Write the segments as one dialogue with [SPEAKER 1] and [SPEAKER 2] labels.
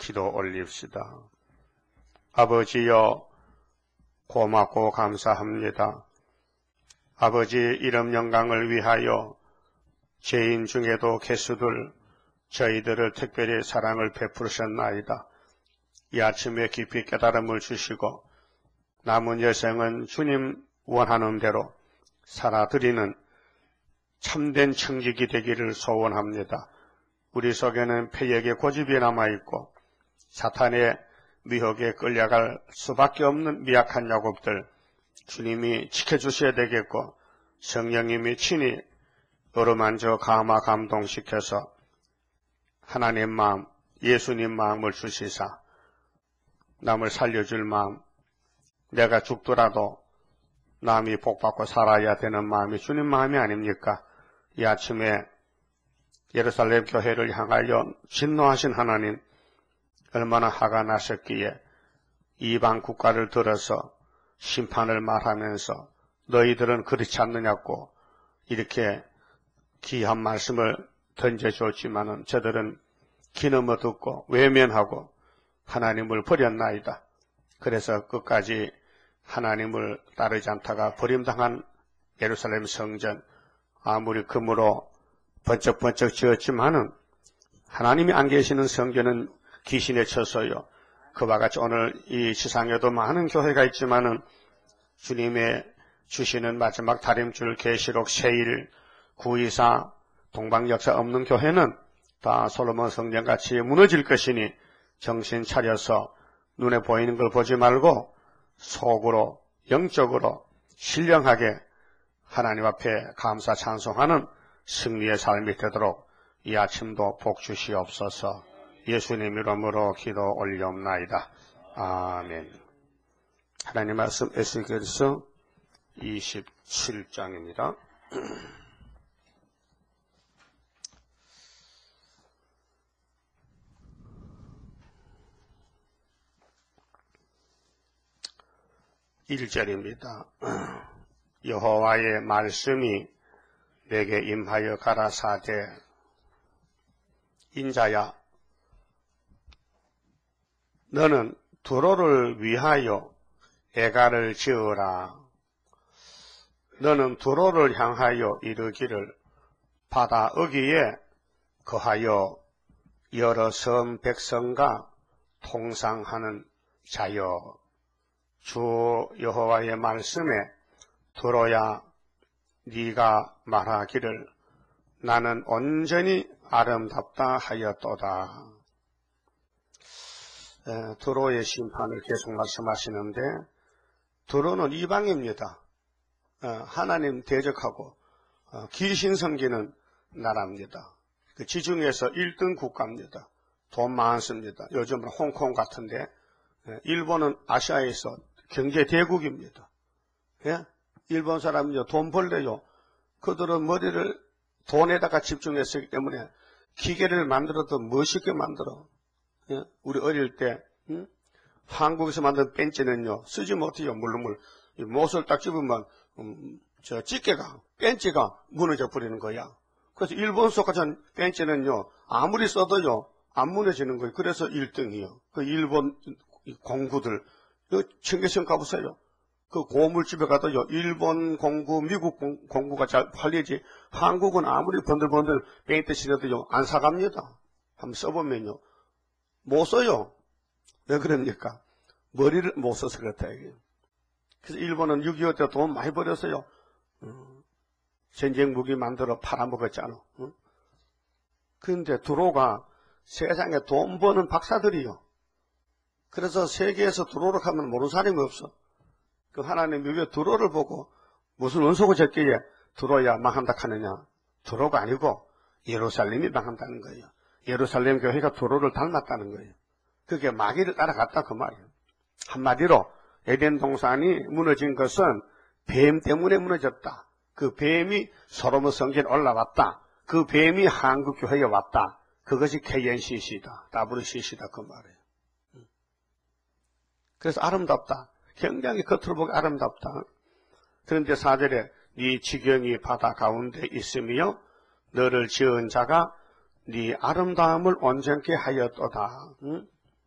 [SPEAKER 1] 기도 올립시다. 아버지여, 고맙고 감사합니다. 아버지 이름 영광을 위하여 죄인 중에도 개수들 저희들을 특별히 사랑을 베푸셨나이다. 이 아침에 깊이 깨달음을 주시고 남은 여생은 주님 원하는 대로 살아드리는 참된 청직이 되기를 소원합니다. 우리 속에는 패역의 고집이 남아있고 사탄의 미혹에 끌려갈 수밖에 없는 미약한 야곱들 주님이 지켜주셔야 되겠고 성령님이 친히 어루만져 감화 감동시켜서 하나님 마음, 예수님 마음을 주시사 남을 살려줄 마음, 내가 죽더라도 남이 복받고 살아야 되는 마음이 주님 마음이 아닙니까? 이 아침에 예루살렘 교회를 향하여 진노하신 하나님, 얼마나 화가 나셨기에 이방 국가를 들어서 심판을 말하면서 너희들은 그렇지 않느냐고 이렇게 귀한 말씀을 던져줬지만은 저들은 기넘어 듣고 외면하고 하나님을 버렸나이다. 그래서 끝까지 하나님을 따르지 않다가 버림당한 예루살렘 성전, 아무리 금으로 번쩍번쩍 지었지만은 하나님이 안 계시는 성전은 귀신에 쳐서요. 그와 같이 오늘 이 세상에도 많은 교회가 있지만은 주님의 주시는 마지막 다림줄 계시록 세일 924 동방 역사 없는 교회는 다 솔로몬 성전같이 무너질 것이니 정신 차려서 눈에 보이는 걸 보지 말고 속으로 영적으로 신령하게 하나님 앞에 감사 찬송하는 승리의 삶이 되도록 이 아침도 복 주시옵소서. 예수님 이름으로 기도 올리옵나이다. 아멘. 하나님 말씀 에스겔서 27장입니다. (1절입니다) 여호와의 말씀이 내게 임하여 가라사대 인자야 너는 두로를 위하여 애가를 지으라. 너는 두로를 향하여 이르기를 바다 어귀에 거하여 여러 섬 백성과 통상하는 자여. 주 여호와의 말씀에 두로야 네가 말하기를 나는 온전히 아름답다 하였도다. 두로의 심판을 계속 말씀하시는데 두로는 이방입니다. 하나님 대적하고 귀신 섬기는 나라입니다. 그 지중해에서 1등 국가입니다. 돈 많습니다. 요즘은 홍콩 같은데 일본은 아시아에서 경제 대국입니다. 예? 일본 사람은요 돈 벌래요. 그들은 머리를 돈에다가 집중했기 때문에 기계를 만들어도 멋있게 만들어. 예? 우리 어릴 때 한국에서 만든 벤치는요 쓰지 못해요. 물론 못을 딱 집으면 저 집게가 벤치가 무너져 버리는 거야. 그래서 일본 속가전 벤치는요 아무리 써도요 안 무너지는 거예요. 그래서 1등이요. 그 일본 공구들 청계천 가보세요. 그 고물집에 가도요 일본 공구, 미국 공구가 잘 팔리지 한국은 아무리 번들번들 벤치 신어도요 안 사갑니다. 한번 써보면요 못 써요. 왜 그럽니까? 머리를 못 써서 그렇다 이게. 그래서 일본은 6.25 때 돈 많이 벌었어요. 전쟁 무기 만들어 팔아먹었잖아. 그런데 두로가 세상에 돈 버는 박사들이요. 그래서 세계에서 두로를 하면 모르는 사람이 없어. 그 하나님이 왜 두로를 보고 무슨 원소고 적기에 두로야 망한다 하느냐. 두로가 아니고 예루살렘이 망한다는 거예요. 예루살렘 교회가 두로를 닮았다는 거예요. 그게 마귀를 따라갔다 그 말이에요. 한마디로 에덴 동산이 무너진 것은 뱀 때문에 무너졌다. 그 뱀이 솔로몬 성전에 올라왔다. 그 뱀이 한국 교회에 왔다. 그것이 KNCC다. WCC다 그 말이에요. 그래서 아름답다. 굉장히 겉으로 보기 아름답다. 그런데 4절에 네 지경이 바다 가운데 있으며 너를 지은 자가 네 아름다움을 온전케 하였도다.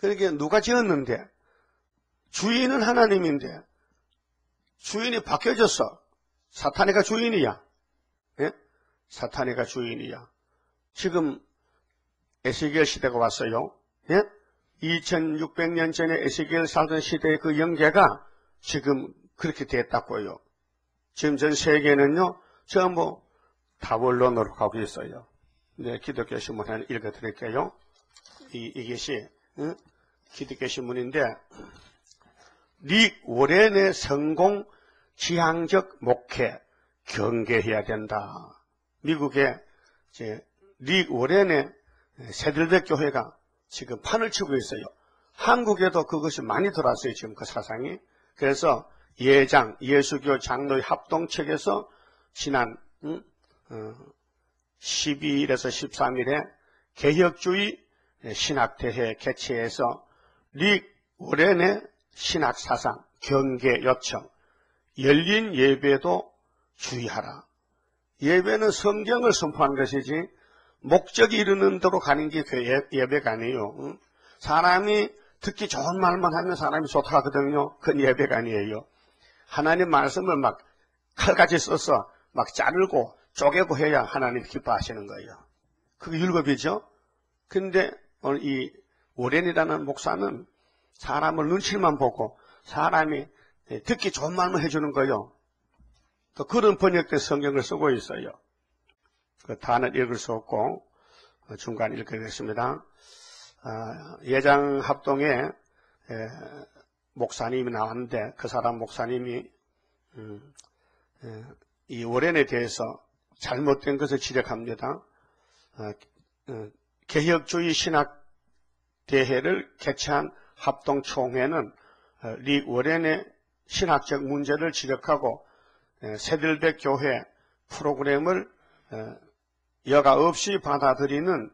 [SPEAKER 1] 그러니까 누가 지었는데? 주인은 하나님인데 주인이 바뀌어졌어. 사탄이가 주인이야. 예? 사탄이가 주인이야. 지금 에스겔 시대가 왔어요. 예? 2600년 전에 에스겔 살던 시대의 그 영계가 지금 그렇게 됐다고요. 지금 전 세계는요, 전부 다원론으로 가고 있어요. 네, 기독교 신문 하나 읽어드릴게요. 이것이 기독교 신문인데, 릭 워렌의 성공 지향적 목회 경계해야 된다. 미국의 릭 워렌의 세들백 교회가 지금 판을 치고 있어요. 한국에도 그것이 많이 들어왔어요. 지금 그 사상이. 그래서 예수교 장로의 합동측에서 지난 12일에서 13일에 개혁주의 신학대회 개최해서 릭 워렌의 신학사상, 경계 요청, 열린 예배도 주의하라. 예배는 성경을 선포한 것이지 목적이 이루는 대로 가는 게 예배가 아니에요. 사람이 듣기 좋은 말만 하면 사람이 좋다하거든요. 그건 예배가 아니에요. 하나님 말씀을 막 칼같이 써서 막 자르고 쪼개고 해야 하나님 기뻐하시는 거예요. 그게 율법이죠. 근데 오늘 이 오렌이라는 목사는 사람을 눈치만 보고 사람이 듣기 좋은 말만 해주는 거예요. 또 그런 번역된 성경을 쓰고 있어요. 그 단을 읽을 수 없고 중간 읽겠습니다. 예장합동에 목사님이 나왔는데 그 사람 목사님이 이 오렌에 대해서 잘못된 것을 지적합니다. 개혁주의 신학 대회를 개최한 합동총회는 릭 워렌의 신학적 문제를 지적하고 세들백 교회 프로그램을 여과 없이 받아들이는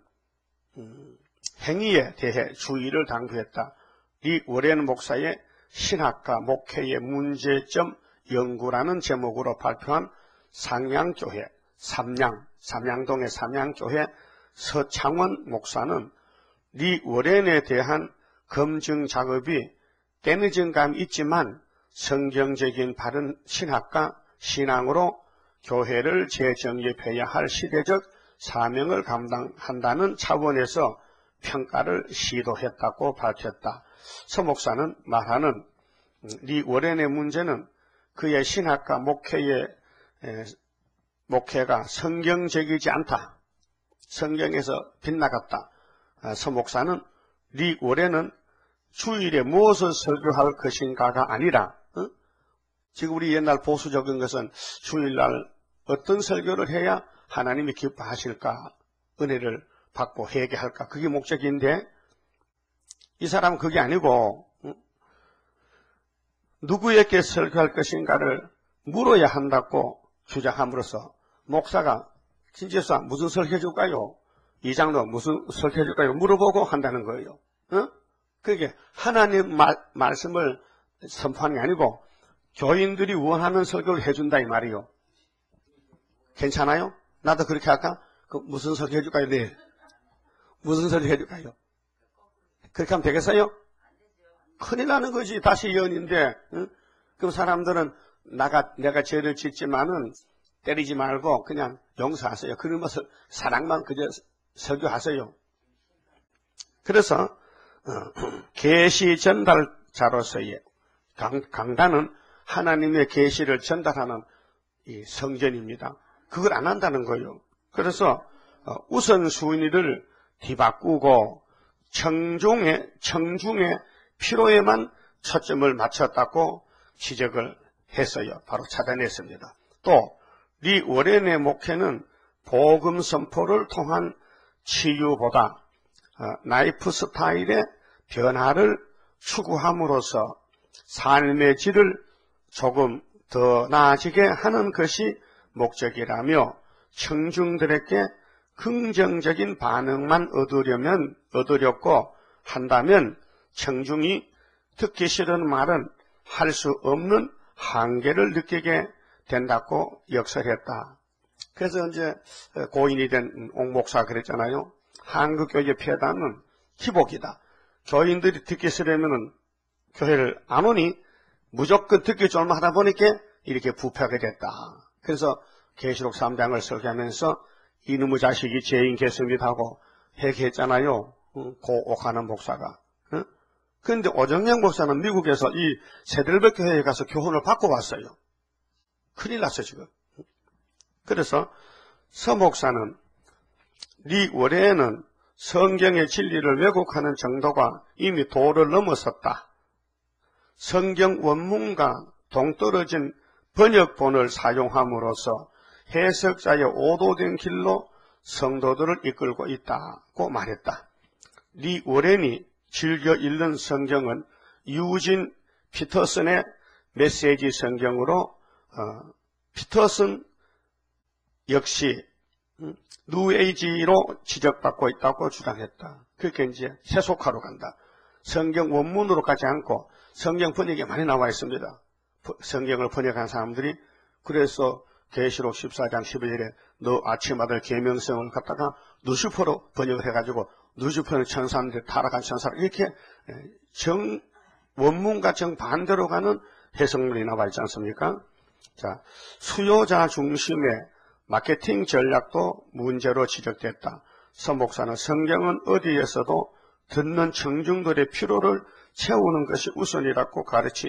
[SPEAKER 1] 행위에 대해 주의를 당부했다. 릭 워렌 목사의 신학과 목회의 문제점 연구라는 제목으로 발표한 상양교회, 삼양동의 삼양교회 서창원 목사는 릭 워렌에 대한 검증 작업이 때늦은 감이 있지만 성경적인 바른 신학과 신앙으로 교회를 재정립해야 할 시대적 사명을 감당한다는 차원에서 평가를 시도했다고 밝혔다. 서 목사는 말하는 릭 워렌의 문제는 그의 신학과 목회가 성경적이지 않다. 성경에서 빗나갔다. 서 목사는 릭 워렌은 주일에 무엇을 설교할 것인가가 아니라 지금 우리 옛날 보수적인 것은 주일날 어떤 설교를 해야 하나님이 기뻐하실까, 은혜를 받고 회개할까, 그게 목적인데 이 사람은 그게 아니고 누구에게 설교할 것인가를 물어야 한다고 주장함으로써 목사가 진지사 무슨 설교해 줄까요? 이 장로 무슨 설교해 줄까요? 물어보고 한다는 거예요. 그게 하나님 말씀을 선포하는 게 아니고 교인들이 원하는 설교를 해준다 이 말이요. 괜찮아요? 나도 그렇게 할까? 무슨 설교 해줄까요? 네. 무슨 설교 해줄까요? 그렇게 하면 되겠어요? 큰일 나는 거지. 다시 예언인데. 그럼 사람들은 내가 죄를 짓지만은 때리지 말고 그냥 용서하세요. 그러면서 사랑만 그저 설교하세요. 그래서 계시 전달자로서의 강단은 하나님의 계시를 전달하는 이 성전입니다. 그걸 안 한다는 거예요. 그래서 우선순위를 뒤바꾸고 청중의 필요에만 초점을 맞췄다고 지적을 했어요. 바로 차단했습니다. 또 릭 워렌의 목회는 복음 선포를 통한 치유보다 라이프 스타일의 변화를 추구함으로써 삶의 질을 조금 더 나아지게 하는 것이 목적이라며 청중들에게 긍정적인 반응만 얻으려고 한다면 청중이 듣기 싫은 말은 할 수 없는 한계를 느끼게 된다고 역설했다. 그래서 이제 고인이 된 옥 목사가 그랬잖아요. 한국교회 폐단은 기복이다. 교인들이 듣기 싫으면은 교회를 안 오니 무조건 듣기 좋을만 하다 보니까 이렇게 부패하게 됐다. 그래서 계시록 3장을 설계하면서 이놈의 자식이 죄인 개습니다 하고 회개했잖아요. 고 옥하는 목사가. 그런데 오정영 목사는 미국에서 이 세들백 교회에 가서 교훈을 받고 왔어요. 큰일 났어 지금. 그래서 서 목사는 네 월에는 성경의 진리를 왜곡하는 정도가 이미 도를 넘어섰다. 성경 원문과 동떨어진 번역본을 사용함으로써 해석자의 오도된 길로 성도들을 이끌고 있다고 말했다. 리 워렌이 즐겨 읽는 성경은 유진 피터슨의 메시지 성경으로 피터슨 역시 뉴에이지로 지적받고 있다고 주장했다. 그렇게 이제 세속화로 간다. 성경 원문으로 가지 않고 성경 번역이 많이 나와 있습니다. 성경을 번역한 사람들이. 그래서 계시록 14장 12절에 너 아침 아들 계명성을 갖다가 누시퍼로 번역을 해가지고 누시퍼는 천사인데 타락한 천사 이렇게 원문과 정반대로 가는 해석문이 나와 있지 않습니까? 자, 수요자 중심의 마케팅 전략도 문제로 지적됐다. 서 목사는 성경은 어디에서도 듣는 청중들의 필요를 채우는 것이 우선이라고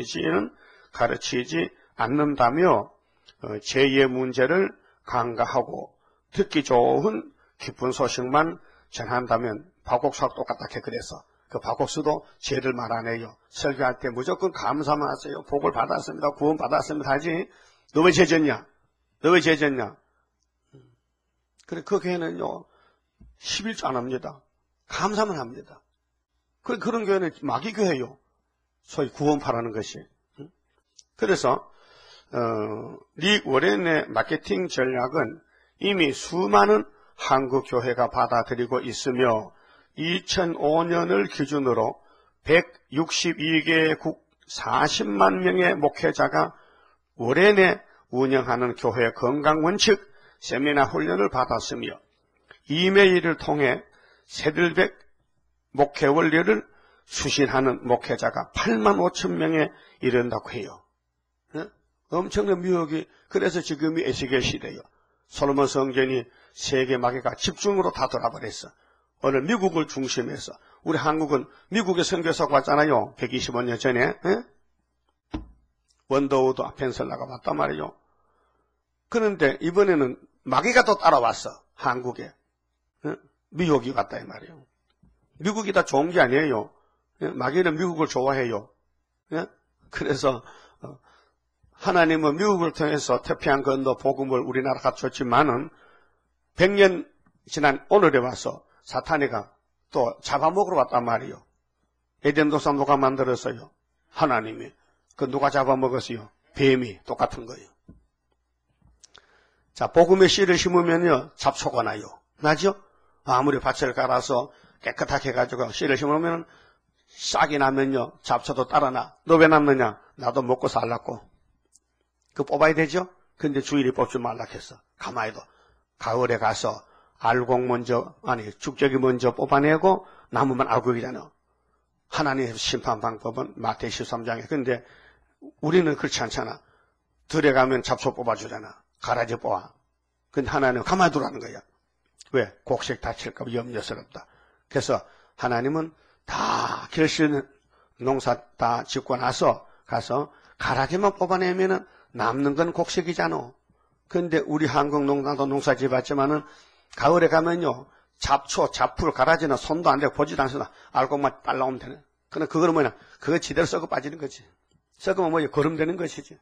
[SPEAKER 1] 가르치지 않는다며 제2의 문제를 간과하고 듣기 좋은 기쁜 소식만 전한다면 박옥수하고 똑같다 그래서 그 박옥수도 죄를 말 안 해요. 설교할 때 무조건 감사만 하세요. 복을 받았습니다. 구원 받았습니다 하지. 너 왜 죄졌냐? 너 왜 죄졌냐? 그래 그 교회는요 11조 안 합니다. 감사만 합니다. 그런 교회는 마귀 교회요. 소위 구원파라는 것이. 그래서 리 워렌의 마케팅 전략은 이미 수많은 한국 교회가 받아들이고 있으며 2005년을 기준으로 162개국 40만 명의 목회자가 워렌에 운영하는 교회 건강원칙 세미나 훈련을 받았으며 이메일을 통해 세들백 목회 원리를 수신하는 목회자가 8만 5천 명에 이른다고 해요. 엄청난 미혹이. 그래서 지금이 에스겔 시대예요. 솔로몬 성전이 세계 마귀가 집중으로 다 돌아버렸어. 오늘 미국을 중심해서. 우리 한국은 미국의 선교사가 왔잖아요. 125년 전에. 원더우드 아펜셀라가 왔단 말이에요. 그런데 이번에는 마귀가 또 따라왔어. 한국에. 미혹이 왔다 이 말이에요. 미국이 다 좋은 게 아니에요. 마귀는 미국을 좋아해요. 그래서 하나님은 미국을 통해서 태평양 건너 복음을 우리나라 갖췄지만은 100년 지난 오늘에 와서 사탄이가 또 잡아먹으러 왔단 말이에요. 에덴 동산 누가 만들었어요? 하나님이. 그 누가 잡아먹었어요? 뱀이. 똑같은 거예요. 자, 복음의 씨를 심으면요 잡초가 나요. 나죠? 아무리 밭을 깔아서 깨끗하게 해가지고 씨를 심으면 싹이 나면요 잡초도 따라나. 너 왜 남느냐? 나도 먹고 살라고. 그 뽑아야 되죠? 근데 주일이 뽑지 말라 했어. 가만히 둬. 가을에 가서 알곡 먼저, 죽적이 먼저 뽑아내고 나무만 알곡이잖아. 하나님의 심판 방법은 마태복음 13장에. 근데 우리는 그렇지 않잖아. 들에 가면 잡초 뽑아주잖아. 가라지 뽑아. 근데 하나님은 가만히 두라는 거야. 왜? 곡식 다칠까 봐 염려스럽다. 그래서 하나님은 다 결실 농사 다 짓고 나서 가서 가라지만 뽑아내면은 남는 건 곡식이잖아. 근데 우리 한국 농사도 농사 지었지만은 가을에 가면요 잡초, 잡풀, 가라지는 손도 안 대고 보지도 않으나 알곡만 빨라오면 되네. 근데 그거는 뭐냐? 그거 지대로 썩어 빠지는 거지. 썩으면 뭐야? 거름되는 것이지.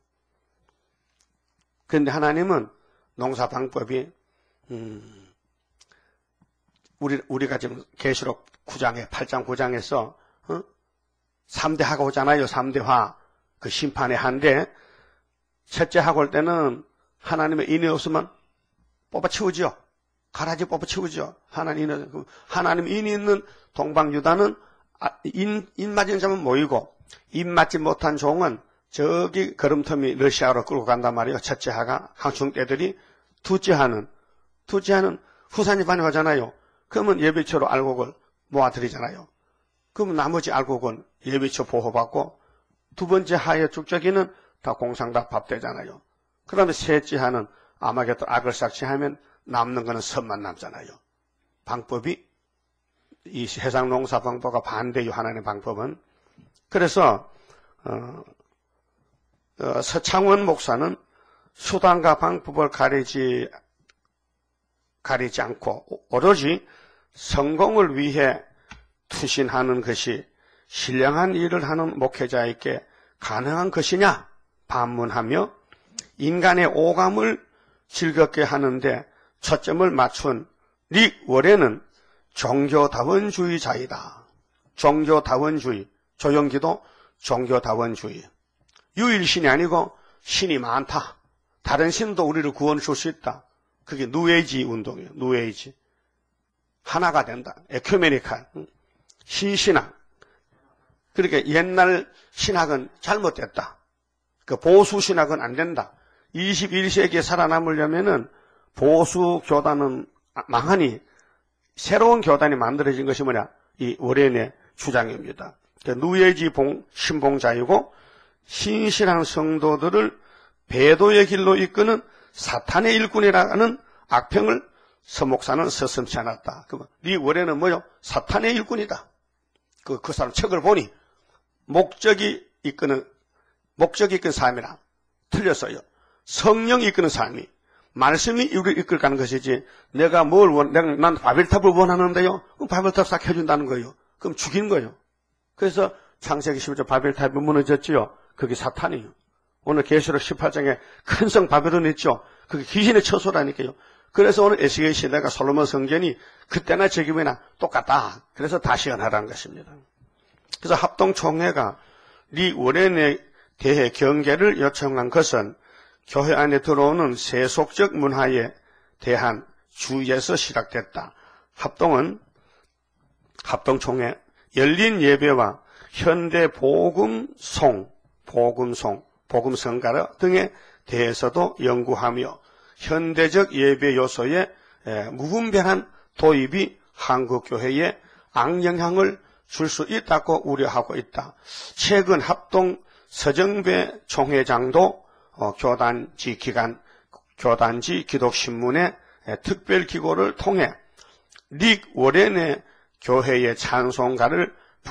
[SPEAKER 1] 그런데 하나님은 농사 방법이 우리가 지금 계시록 9장에 8장 9장에서 3대 하고 오잖아요. 3대화 그 심판의 한대. 첫째 하고 올 때는 하나님의 인이 없으면 뽑아치우죠. 가라지 뽑아치우죠. 하나님 인이 있는 동방유다는 인 맞은 자만 모이고 인 맞지 못한 종은 저기 걸음터미 러시아로 끌고 간단 말이에요. 첫째 하가 항충떼들이 둘째 하는 후산이 반응하잖아요. 그러면 예배처로 알곡을 모아드리잖아요. 그럼 나머지 알곡은 예비처 보호받고 두 번째 하의 축적이는 다 공상다 밥되잖아요. 그 다음에 셋째 하는 아마겟도 악을 삭제하면 남는 거는 선만 남잖아요. 방법이 이 세상 농사 방법과 반대요. 하나님의 방법은. 그래서 서창원 목사는 수단과 방법을 가리지 않고 오로지 성공을 위해 투신하는 것이 신령한 일을 하는 목회자에게 가능한 것이냐 반문하며 인간의 오감을 즐겁게 하는데 초점을 맞춘 릭 워렌은 종교다원주의자이다. 종교다원주의, 조영기도 종교다원주의. 유일신이 아니고 신이 많다. 다른 신도 우리를 구원해 줄 수 있다. 그게 누에이지 운동이에요. 누에이지. 하나가 된다. 에큐메니칼. 신신학. 그러니까 옛날 신학은 잘못됐다. 그 보수 신학은 안 된다. 21세기에 살아남으려면은 보수 교단은 망하니 새로운 교단이 만들어진 것이 뭐냐? 이 워렌의 주장입니다. 누에이지 신봉자이고 신실한 성도들을 배도의 길로 이끄는 사탄의 일꾼이라는 악평을 서목사는 서슴지 않았다. 이 워렌은 뭐요? 사탄의 일꾼이다. 그 사람 책을 보니 목적이 이끄는 삶이라 틀렸어요. 성령이 이끄는 삶이 말씀이 우리를 이끌가는 것이지 내가 난 바벨탑을 원하는데요. 그럼 바벨탑 싹 해준다는 거예요. 그럼 죽이는 거예요. 그래서 창세기 11장 바벨탑이 무너졌지요. 그게 사탄이에요. 오늘 계시록 18장에 큰 성 바벨론 있죠. 그게 귀신의 처소라니까요. 그래서 오늘 에스겔 시대가 솔로몬 성전이 그때나 지금이나 똑같다. 그래서 다시 연하라는 것입니다. 그래서 합동총회가 리 워렌에 대해 경계를 요청한 것은 교회 안에 들어오는 세속적 문화에 대한 주의에서 시작됐다. 합동총회, 열린 예배와 현대 복음성가 등에 대해서도 연구하며 현대적 예배 요소의 무분별한 도입이 한국교회에 악영향을 줄 수 있다고 우려하고 있다. 최근 합동 서정배 총회장도 교단지 기독신문의 특별기고를 통해 릭 워렌의 교회의 찬송가를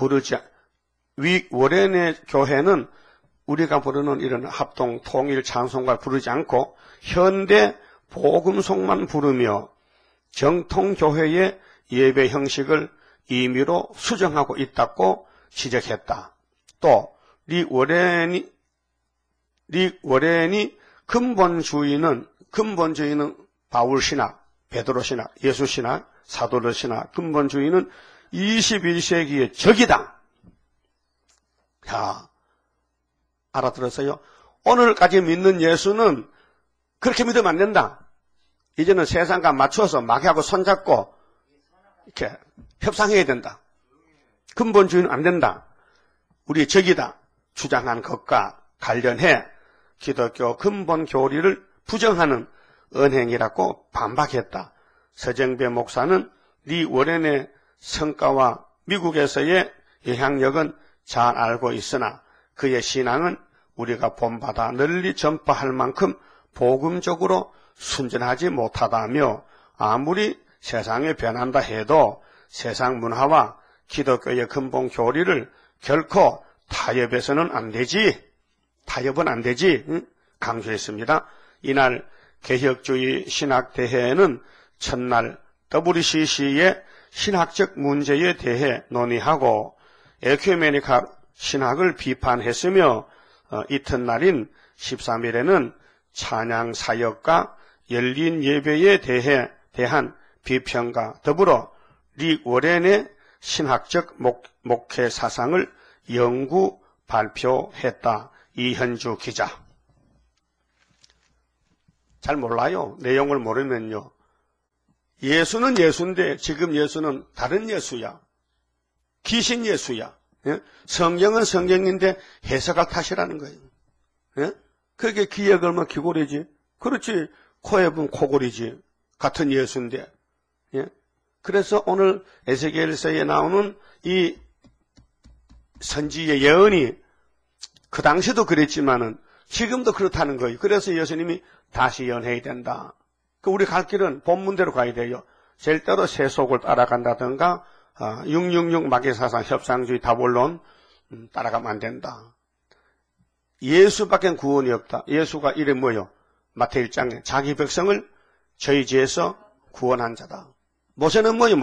[SPEAKER 1] 릭 워렌의 교회는 우리가 부르는 이런 합동 통일 찬송가를 부르지 않고 현대 복음송만 부르며 정통교회의 예배 형식을 임의로 수정하고 있다고 지적했다. 또 릭 워렌이 근본주의는 바울신학, 베드로신학, 예수신학, 사도신학, 근본주의는 21세기의 적이다. 자, 알아들었어요? 오늘까지 믿는 예수는 그렇게 믿으면 안 된다. 이제는 세상과 맞춰서 마귀하고 손잡고 이렇게 협상해야 된다. 근본주의는 안 된다. 우리의 적이다. 주장한 것과 관련해 기독교 근본 교리를 부정하는 언행이라고 반박했다. 서정배 목사는 리 워렌의 성과와 미국에서의 영향력은 잘 알고 있으나 그의 신앙은 우리가 본받아 널리 전파할 만큼 복음적으로 순전하지 못하다며 아무리 세상이 변한다 해도 세상 문화와 기독교의 근본 교리를 결코 타협은 안 되지 강조했습니다. 이날 개혁주의 신학대회는 첫날 WCC의 신학적 문제에 대해 논의하고 에큐메니칼 신학을 비판했으며 이튿날인 13일에는 찬양 사역과 열린 예배에 대한 비평과 더불어 릭 워렌의 신학적 목회 사상을 연구 발표했다. 이현주 기자. 잘 몰라요. 내용을 모르면요. 예수는 예수인데 지금 예수는 다른 예수야. 귀신 예수야. 예? 성경은 성경인데 해석할 탓이라는 거예요. 예? 그게 귀에 걸면 귀고리지. 그렇지. 코에 부면 코골이지. 같은 예수인데. 예? 그래서 오늘 에스겔서에 나오는 이 선지의 예언이 그 당시도 그랬지만은 지금도 그렇다는 거예요. 그래서 예수님이 다시 예언해야 된다. 우리 갈 길은 본문대로 가야 돼요. 절대로 세속을 따라간다든가 666 마귀사상 협상주의 다본론 따라가면 안 된다. 예수밖에 구원이 없다. 예수가 이래 뭐요? 마태일 1장에 자기 백성을 저희 죄에서 구원한 자다. 모세는 뭐요?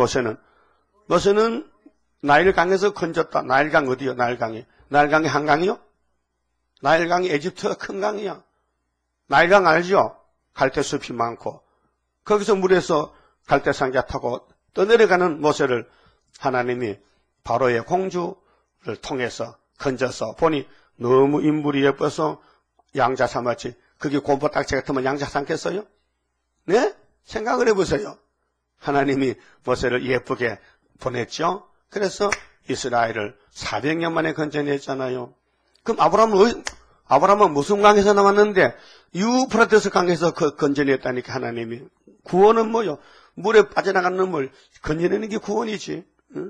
[SPEAKER 1] 모세는 나일강에서 건졌다. 나일강 어디요? 나일강이 한강이요? 나일강이 에집트가 큰 강이야. 나일강 알죠? 갈대숲이 많고 거기서 물에서 갈대상자 타고 떠내려가는 모세를 하나님이 바로의 공주를 통해서 건져서 보니 너무 인물이 예뻐서 양자 삼았지. 그게 곰보딱지 같으면 양자 삼겠어요? 네? 생각을 해보세요. 하나님이 모세를 예쁘게 보냈죠. 그래서 이스라엘을 400년 만에 건져냈잖아요. 그럼 아브라함은 무슨 강에서 나왔는데 유프라테스 강에서 건져냈다니까 하나님이. 구원은 뭐요? 물에 빠져나가는 물 건져내는 게 구원이지. 응?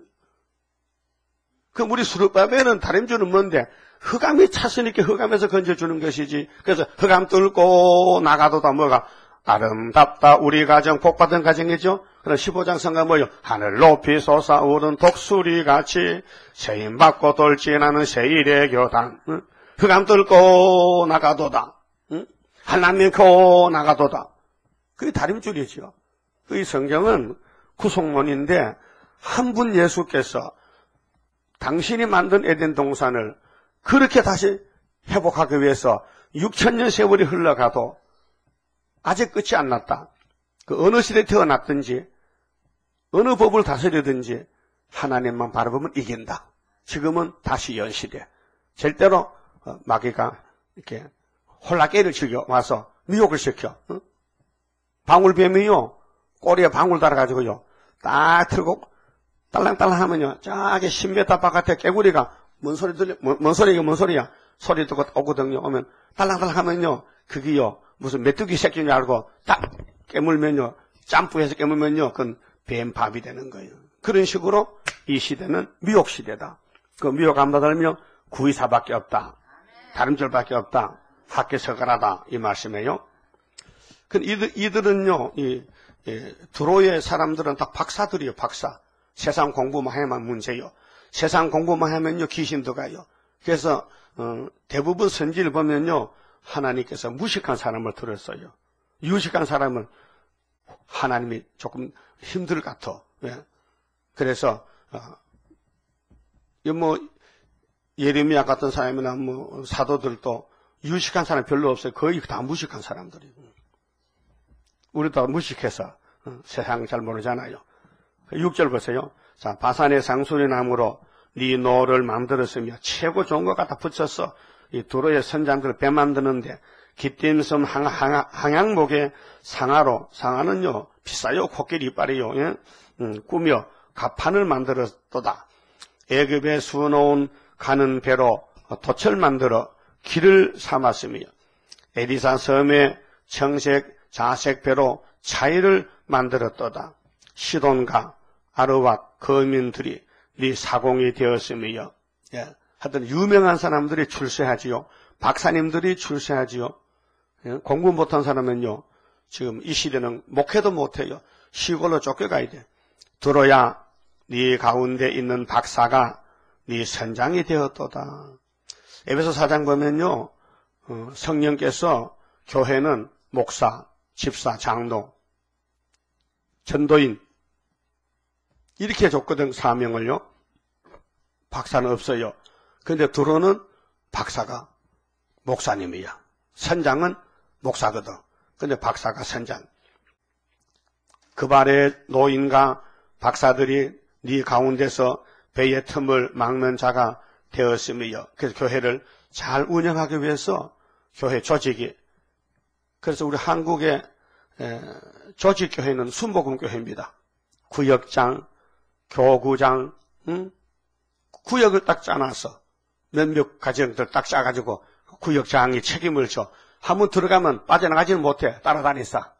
[SPEAKER 1] 그 우리 수르바벨은 다림주는 뭔데? 흑암이 찼으니까 흑암에서 건져주는 것이지. 그래서 흑암 뚫고 나가도다 뭐가 아름답다 우리 가정 복받은 가정이죠. 그럼 15장 성가 뭐요? 하늘 높이 솟아오른 독수리같이 세임받고 돌진하는 세일의 교단. 응? 흑암 뚫고 나가도다. 응? 하나님 코 나가도다. 그게 다림줄이죠. 이 성경은 구속론인데 한 분 예수께서 당신이 만든 에덴 동산을 그렇게 다시 회복하기 위해서 6,000년 세월이 흘러가도 아직 끝이 안 났다. 그 어느 시대에 태어났든지 어느 법을 다스리든지 하나님만 바라보면 이긴다. 지금은 다시 연시대. 절대로 마귀가 이렇게 홀라깨를 즐겨 와서 미혹을 시켜. 응? 방울뱀이요. 꼬리에 방울 달아가지고요. 딱 틀고 딸랑딸랑 하면요. 저기 10m 바깥에 개구리가 뭔 소리 들려? 뭔 소리야? 소리 듣고 오거든요. 오면 딸랑딸랑 하면요. 그게요. 무슨 메뚜기 새끼인 줄 알고 딱 깨물면요. 점프해서 깨물면요. 그건 뱀밥이 되는 거예요. 그런 식으로 이 시대는 미혹 시대다. 그 미혹 안 받으면 구의사밖에 없다. 다름절밖에 없다. 학계서가라다. 이 말씀이에요. 이들은요, 드로의 사람들은 다 박사들이에요, 박사. 세상 공부만 해야만 문제요. 세상 공부만 하면요, 귀신 들어가요. 그래서, 대부분 선지를 보면요, 하나님께서 무식한 사람을 들었어요. 유식한 사람은 하나님이 조금 힘들 것 같아. 예. 그래서, 예레미야 같은 사람이나 사도들도 유식한 사람 별로 없어요. 거의 다 무식한 사람들이에요. 우리도 무식해서 세상 잘 모르잖아요. 6절 보세요. 자, 바산의 상수리 나무로 네 노를 만들었으며 최고 좋은 것 갖다 붙였어. 이 도로의 선장들을 배 만드는데 기띔섬 항양목에 상아로, 상아는요 비싸요. 코끼리 이빨이요. 예? 꾸며 갑판을 만들었도다. 애굽에 수놓은 가는 배로 돛을 만들어 길을 삼았으며 에리사 섬에 청색 자색 배로 차이를 만들었도다. 시돈과 아르왓 거민들이 네 사공이 되었으며, 예. 하여튼 유명한 사람들이 출세하지요. 박사님들이 출세하지요. 예. 공부 못한 사람은요, 지금 이 시대는 목회도 못해요. 시골로 쫓겨가야 돼. 들어야 네 가운데 있는 박사가 네 선장이 되었도다. 에베소 4장 보면요, 성령께서 교회는 목사, 집사, 장로, 전도인 이렇게 줬거든. 사명을요. 박사는 없어요. 그런데 들어오는 박사가 목사님이야. 선장은 목사거든. 그런데 박사가 선장. 그 발에 노인과 박사들이 네 가운데서 배의 틈을 막는 자가 되었으며, 그래서 교회를 잘 운영하기 위해서 교회 조직이, 그래서 우리 한국의 조직교회는 순복음교회입니다. 구역장, 교구장, 구역을 딱 짜놔서 몇몇 가정들 딱 짜가지고 구역장이 책임을 져. 한번 들어가면 빠져나가지는 못해. 따라다니사.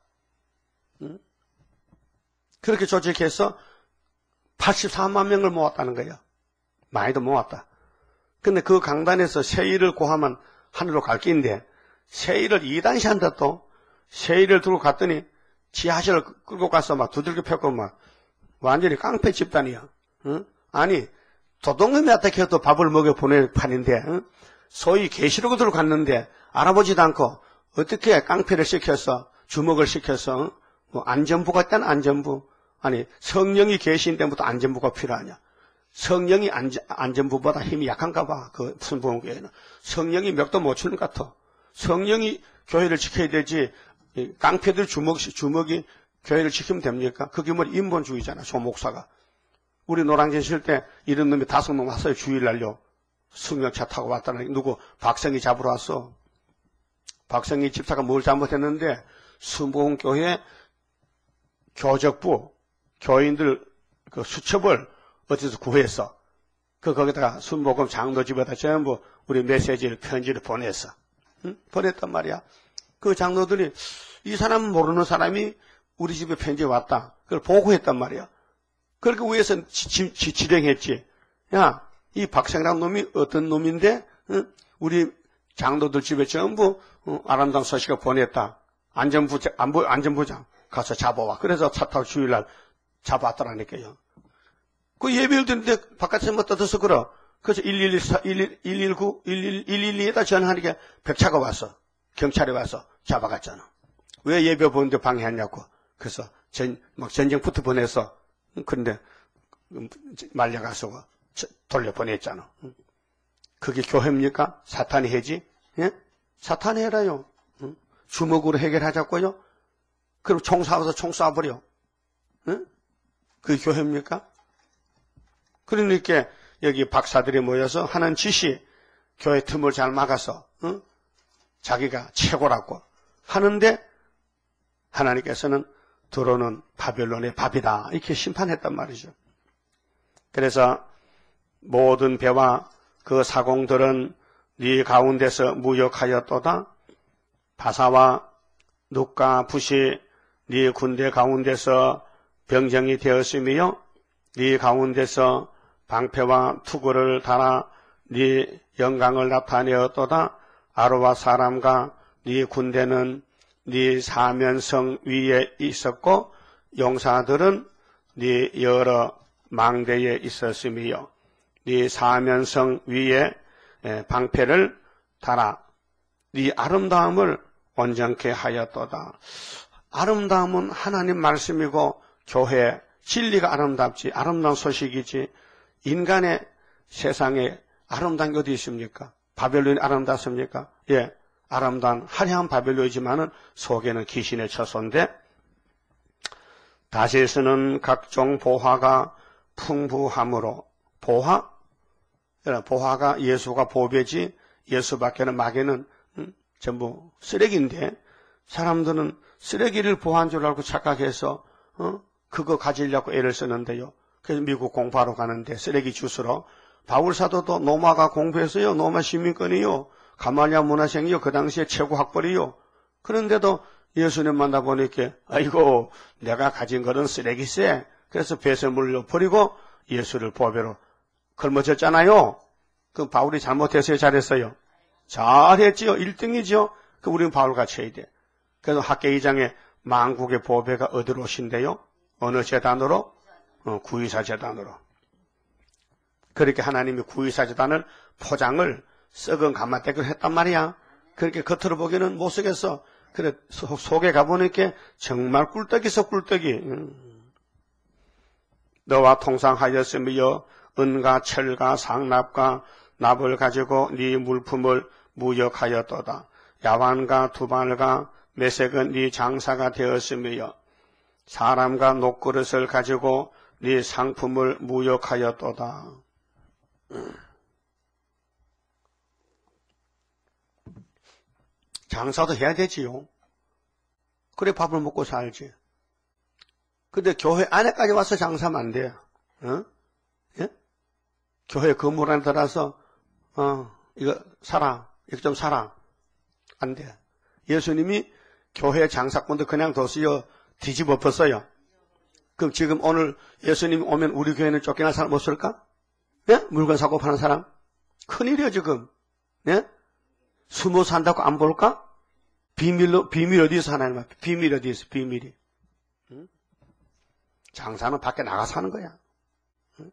[SPEAKER 1] 그렇게 조직해서 84만 명을 모았다는 거예요. 많이도 모았다. 근데 그 강단에서 세일을 고하면 하늘로 갈 긴데 세일을 2단시 한다 또. 세일을 들고 갔더니 지하실을 끌고 가서 막 두들겨 펴고 막 완전히 깡패 집단이야. 응? 아니 도둑놈이 어떻게 해도 밥을 먹여 보낼 판인데 응? 소위 계시록을 들고 갔는데 알아보지도 않고 어떻게 깡패를 시켜서 주먹을 시켜서 응? 뭐 안전부가 있다는 안전부. 아니 성령이 계신 데부터 안전부가 필요하냐. 성령이 안전부보다 힘이 약한가 봐. 그 순복음교회는. 성령이 멱도 못 추는 것 같아. 성령이 교회를 지켜야 되지 깡패들 주먹이 교회를 지키면 됩니까? 그게 뭐 인본주의잖아. 조목사가. 우리 노량진 쉴 때 이런 놈이 5놈 왔어요. 주일날요. 승용차 타고 왔다는 누구 박성희 잡으러 왔어. 박성희 집사가 뭘 잘못했는데 순복음교회 교적부 교인들 그 수첩을 어디서 구했어. 거기다가 순복음 장로 집에다 전부 우리 메시지를 편지를 보냈어. 응? 보냈단 말이야. 그 장로들이 이 사람 모르는 사람이 우리 집에 편지 왔다. 그걸 보고했단 말이야. 그렇게 위에서 지령했지. 야, 이 박생이라는 놈이 어떤 놈인데 응? 우리 장로들 집에 전부 아름다운 서식을 보냈다. 안전부장 가서 잡아와. 그래서 차 타고 주일날 잡았더라니까요. 그 예배를 드는데 바깥에서 뭐 떠들어서 그러. 그래서 119, 112에다 전화하니까 백차가 왔어. 경찰이 와서 잡아갔잖아. 왜 예배 보는데 방해하냐고. 그래서 전쟁부터 보내서 그런데 말려가서 돌려보냈잖아. 그게 교회입니까? 사탄이 해지? 예? 사탄이 해라요. 주먹으로 해결하자고요? 그럼 총 쏴서 총 쏴버려. 예? 그게 교회입니까? 그러니까 여기 박사들이 모여서 하는 짓이 교회 틈을 잘 막아서 자기가 최고라고 하는데 하나님께서는 들어오는 바벨론의 밥이다 이렇게 심판했단 말이죠. 그래서 모든 배와 그 사공들은 네 가운데서 무역하였도다. 바사와 눕과 붓이 네 군대 가운데서 병정이 되었으며 네 가운데서 방패와 투구를 달아 네 영광을 나타내었도다. 아로와 사람과 네 군대는 네 사면성 위에 있었고 용사들은 네 여러 망대에 있었으며 네 사면성 위에 방패를 달아 네 아름다움을 온전케 하였도다. 아름다움은 하나님 말씀이고 교회 진리가 아름답지 아름다운 소식이지 인간의 세상에 아름다운 게 어디 있습니까? 바벨론이 아름답습니까? 예, 아름다운 화려한 바벨론이지만은 속에는 귀신의 처소인데 다시에서는 각종 보화가 풍부함으로 보화가 예수가 보배지 예수밖에는 마귀는 전부 쓰레기인데 사람들은 쓰레기를 보화한 줄 알고 착각해서 그거 가지려고 애를 쓰는데요. 그래서 미국 공부하러 가는데 쓰레기 주스로 바울 사도도 로마가 공부했어요. 로마 시민권이요. 가말리아 문화생이요. 그 당시에 최고 학벌이요. 그런데도 예수님 만나보니까 아이고 내가 가진 거는 쓰레기세. 그래서 배설물로 버리고 예수를 보배로 걸머졌잖아요. 그 바울이 잘못했어요? 잘했어요? 잘했지요. 1등이죠. 그 우리는 바울같이 해야 돼. 그래서 학계의장에 만국의 보배가 어디로 오신대요? 어느 재단으로? 구의사 재단으로. 그렇게 하나님이 구의사 재단을 포장을 썩은 가마떼기로 했단 말이야. 그렇게 겉으로 보기에는 못 쓰겠어. 그래 속에 가보니까 정말 꿀떡이서 꿀떡이. 너와 통상하였으며 은과 철과 상납과 납을 가지고 네 물품을 무역하였도다. 야완과 두발과 메색은 네 장사가 되었으며 사람과 녹그릇을 가지고 네 상품을 무역하였도다. 장사도 해야 되지요. 그래 밥을 먹고 살지. 근데 교회 안에까지 와서 장사하면 안 돼요. 예? 교회 건물 안에 들어서 이거 사라. 이거 좀 사라. 안 돼. 예수님이 교회 장사꾼도 그냥 뒀어요. 뒤집어 엎었어요. 그럼 지금 오늘 예수님이 오면 우리 교회는 쫓겨날 사람 없을까? 예? 물건 사고 파는 사람? 큰일이야, 지금. 예? 숨어 산다고 안 볼까? 비밀 어디서 하나님 앞에? 비밀 어디서, 비밀이. 응? 장사는 밖에 나가서 하는 거야. 응?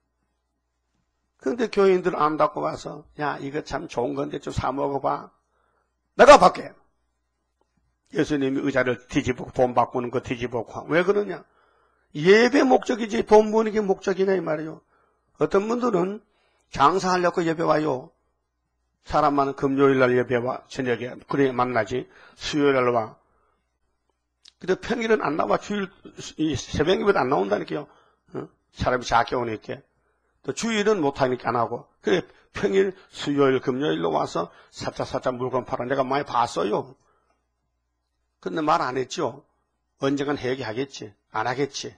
[SPEAKER 1] 그런데 교인들 안 닫고 와서, 야, 이거 참 좋은 건데 좀 사 먹어봐. 내가 밖에. 예수님이 의자를 뒤집고, 돈 바꾸는 거 뒤집고. 왜 그러냐? 예배 목적이지, 돈 버는 게 목적이네, 이 말이에요. 어떤 분들은 장사하려고 예배 와요. 사람 많은 금요일 날 예배 와, 저녁에. 그래, 만나지. 수요일 날 와. 근데 평일은 안 나와. 주일, 새벽 예배도 안 나온다니까요. 어? 사람이 작게 오니까. 또 주일은 못하니까 안 하고. 그래, 평일, 수요일, 금요일로 와서 사짜 물건 팔아. 내가 많이 봤어요. 근데 말 안 했죠. 언젠간 회개하겠지. 안 하겠지.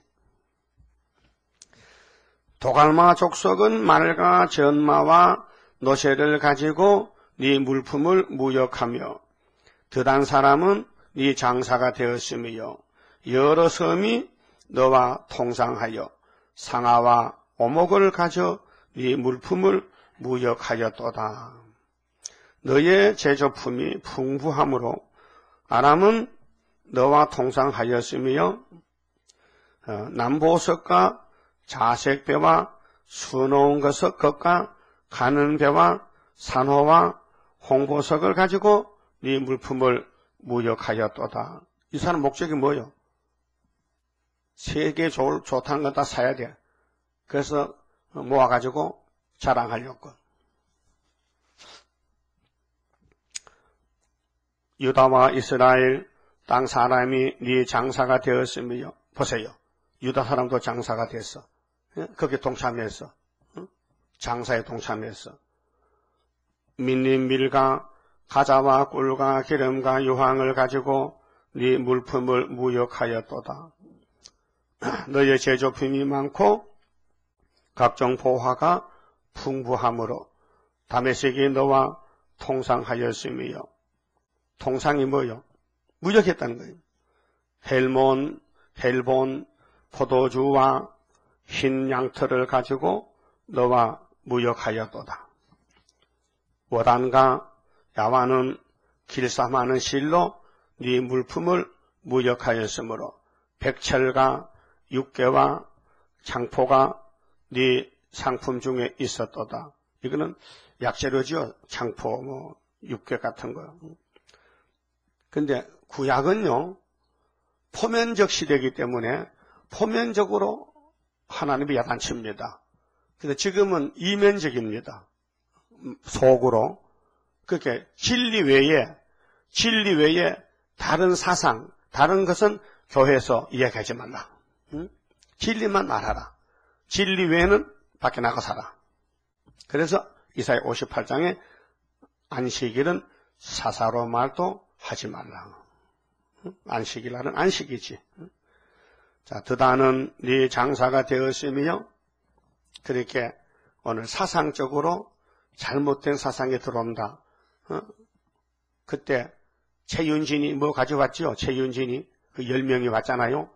[SPEAKER 1] 도갈마 족속은 말과 전마와 노새를 가지고 네 물품을 무역하며 드단 사람은 네 장사가 되었으며 여러 섬이 너와 통상하여 상아와 오목을 가져 네 물품을 무역하였도다. 너의 제조품이 풍부함으로 아람은 너와 통상하였으며 남보석과 자색배와 수놓은 것과 가는 배와 산호와 홍보석을 가지고 네 물품을 무역하였도다. 이 사람 목적이 뭐요? 세계 좋다는 건 다 사야 돼. 그래서 모아가지고 자랑하려고. 유다와 이스라엘 땅 사람이 네 장사가 되었으며, 보세요. 유다 사람도 장사가 됐어. 거기에 동참했어. 장사에 동참했어. 민님 밀과 가자와 꿀과 기름과 유황을 가지고 네 물품을 무역하였도다. 너의 제조품이 많고 각종 보화가 풍부함으로 다메섹이 너와 통상하였으며, 통상이 뭐요? 무역했다는 거예요. 헬본, 포도주와 흰 양털을 가지고 너와 무역하였도다. 워단과 야와는 길쌈하는 실로 네 물품을 무역하였으므로 백철과 육개와 창포가 네 상품 중에 있었도다. 이거는 약재료죠. 창포, 육개 같은 거. 근데 구약은요, 포면적 시대이기 때문에 포면적으로 하나님이 야단칩니다. 근데 지금은 이면적입니다. 속으로. 그렇게 진리 외에 다른 사상, 다른 것은 교회에서 이야기하지 말라. 응? 진리만 말하라. 진리 외에는 밖에 나가 살아. 그래서 이사야 58장에 안식일은 사사로 말도 하지 말라. 안식일날은 안식이지. 자, 드다는 네 장사가 되었으며, 그렇게 오늘 사상적으로 잘못된 사상에 들어온다. 그때 최윤진이 뭐 가져왔죠? 최윤진이 그 10명이 왔잖아요.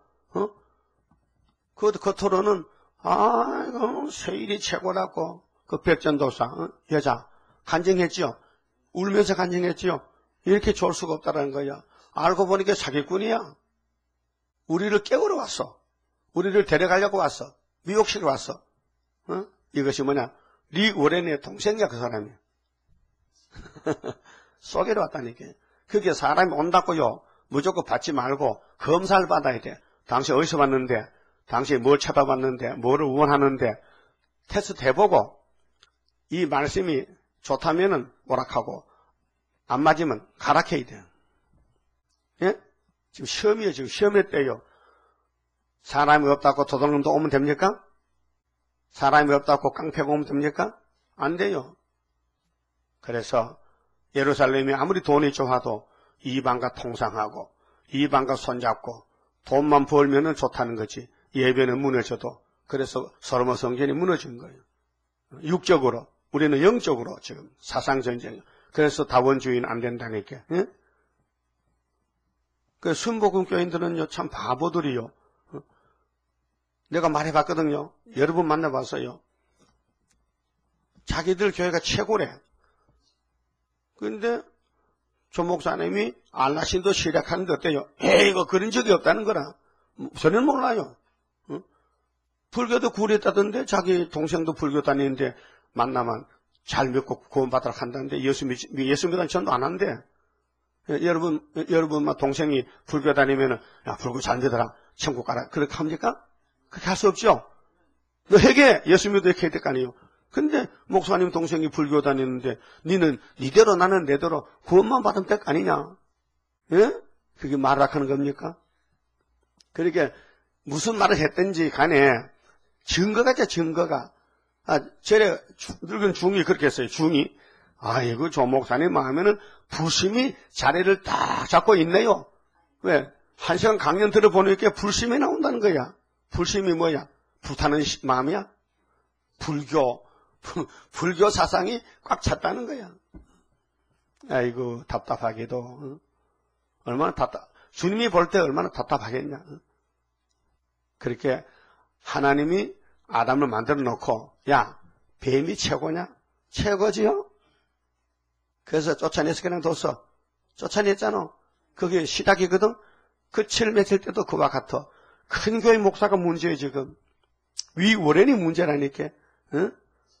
[SPEAKER 1] 그 토론은 이거 세일이 최고라고 그 백전도사 여자 간증했죠. 울면서 간증했죠. 이렇게 좋을 수가 없다는 거야. 알고 보니까 사기꾼이야. 우리를 깨우러 왔어. 우리를 데려가려고 왔어. 미혹시키러 왔어. 이것이 뭐냐? 리 워렌의 동생이야, 그 사람이. 쏘기로 왔다니까. 그게 사람이 온다고요. 무조건 받지 말고 검사를 받아야 돼. 당신 어디서 왔는데, 당신이 뭘 찾아봤는데, 뭐를 원하는데, 테스트 해보고, 이 말씀이 좋다면은 오락하고, 안 맞으면 가락해야 돼. 예? 지금 시험이에요. 지금 시험했대요. 사람이 없다고 도둑놈도 오면 됩니까? 사람이 없다고 깡패가 오면 됩니까? 안 돼요. 그래서 예루살렘이 아무리 돈이 좋아도 이방과 통상하고 이방과 손잡고 돈만 벌면은 좋다는 거지. 예배는 무너져도. 그래서 솔로몬 성전이 무너진 거예요. 육적으로. 우리는 영적으로 지금 사상전쟁. 그래서 다원주의는 안 된다니까. 예? 그 순복음 교인들은요, 참 바보들이요. 내가 말해봤거든요. 여러분 만나봤어요. 자기들 교회가 최고래. 그런데 조 목사님이 알라신도 시작하는데 어때요? 이거 그런 적이 없다는 거라. 저는 몰라요. 응? 불교도 구렸다던데 자기 동생도 불교 다니는데 만나면 잘 믿고 구원받으라 한다는데 예수 믿으면 전도 안 한대. 여러분 동생이 불교 다니면은 야 불교 잘 믿어라 천국 가라 그렇게 합니까? 그렇게 할 수 없죠. 너 회개 예수 믿어 이렇게 해야 될 거 아니에요. 근데 목사님 동생이 불교 다니는데 니는 니대로 나는 내대로 구원만 받으면 될 거 아니냐? 예? 그게 말락하는 겁니까? 그러니까 무슨 말을 했든지 간에 증거가 있죠. 증거가. 저래 늙은 중이 그렇게 했어요. 중이 아이고 조 목사님 마음에는 불심이 자리를 딱 잡고 있네요. 왜? 1시간 강연 들어보니까 불심이 나온다는 거야. 불심이 뭐야? 불타는 마음이야? 불교 사상이 꽉 찼다는 거야. 아이고 답답하게도 얼마나 주님이 볼 때 얼마나 답답하겠냐. 그렇게 하나님이 아담을 만들어 놓고 야 뱀이 최고냐? 최고지요? 그래서 쫓아내서 그냥 뒀어. 쫓아냈잖아. 그게 시작이거든. 끝을 맺을 때도 그와 같아. 큰 교회 목사가 문제예요 지금. 위원이 문제라니까. 응?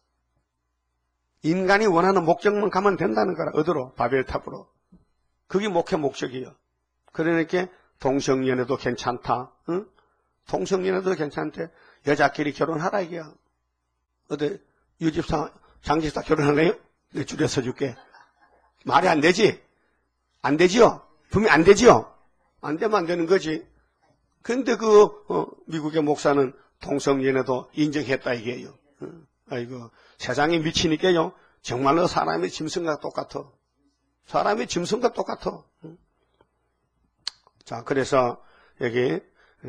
[SPEAKER 1] 인간이 원하는 목적만 가면 된다는 거라. 어디로? 바벨탑으로. 그게 목적이에요. 그러니까 동성연애도 괜찮다. 응? 동성연애도 괜찮대. 여자끼리 결혼하라 이게야. 어디 유집사 장집사 결혼할래요? 내 줄여서 줄게. 말이 안 되지? 안 되지요? 분명히 안 되지요? 안 되면 안 되는 거지. 근데 미국의 목사는 동성연애도 인정했다 이게요. 아이고 세상이 미치니까요. 정말로 사람이 짐승과 똑같아. 사람이 짐승과 똑같아. 자, 그래서 여기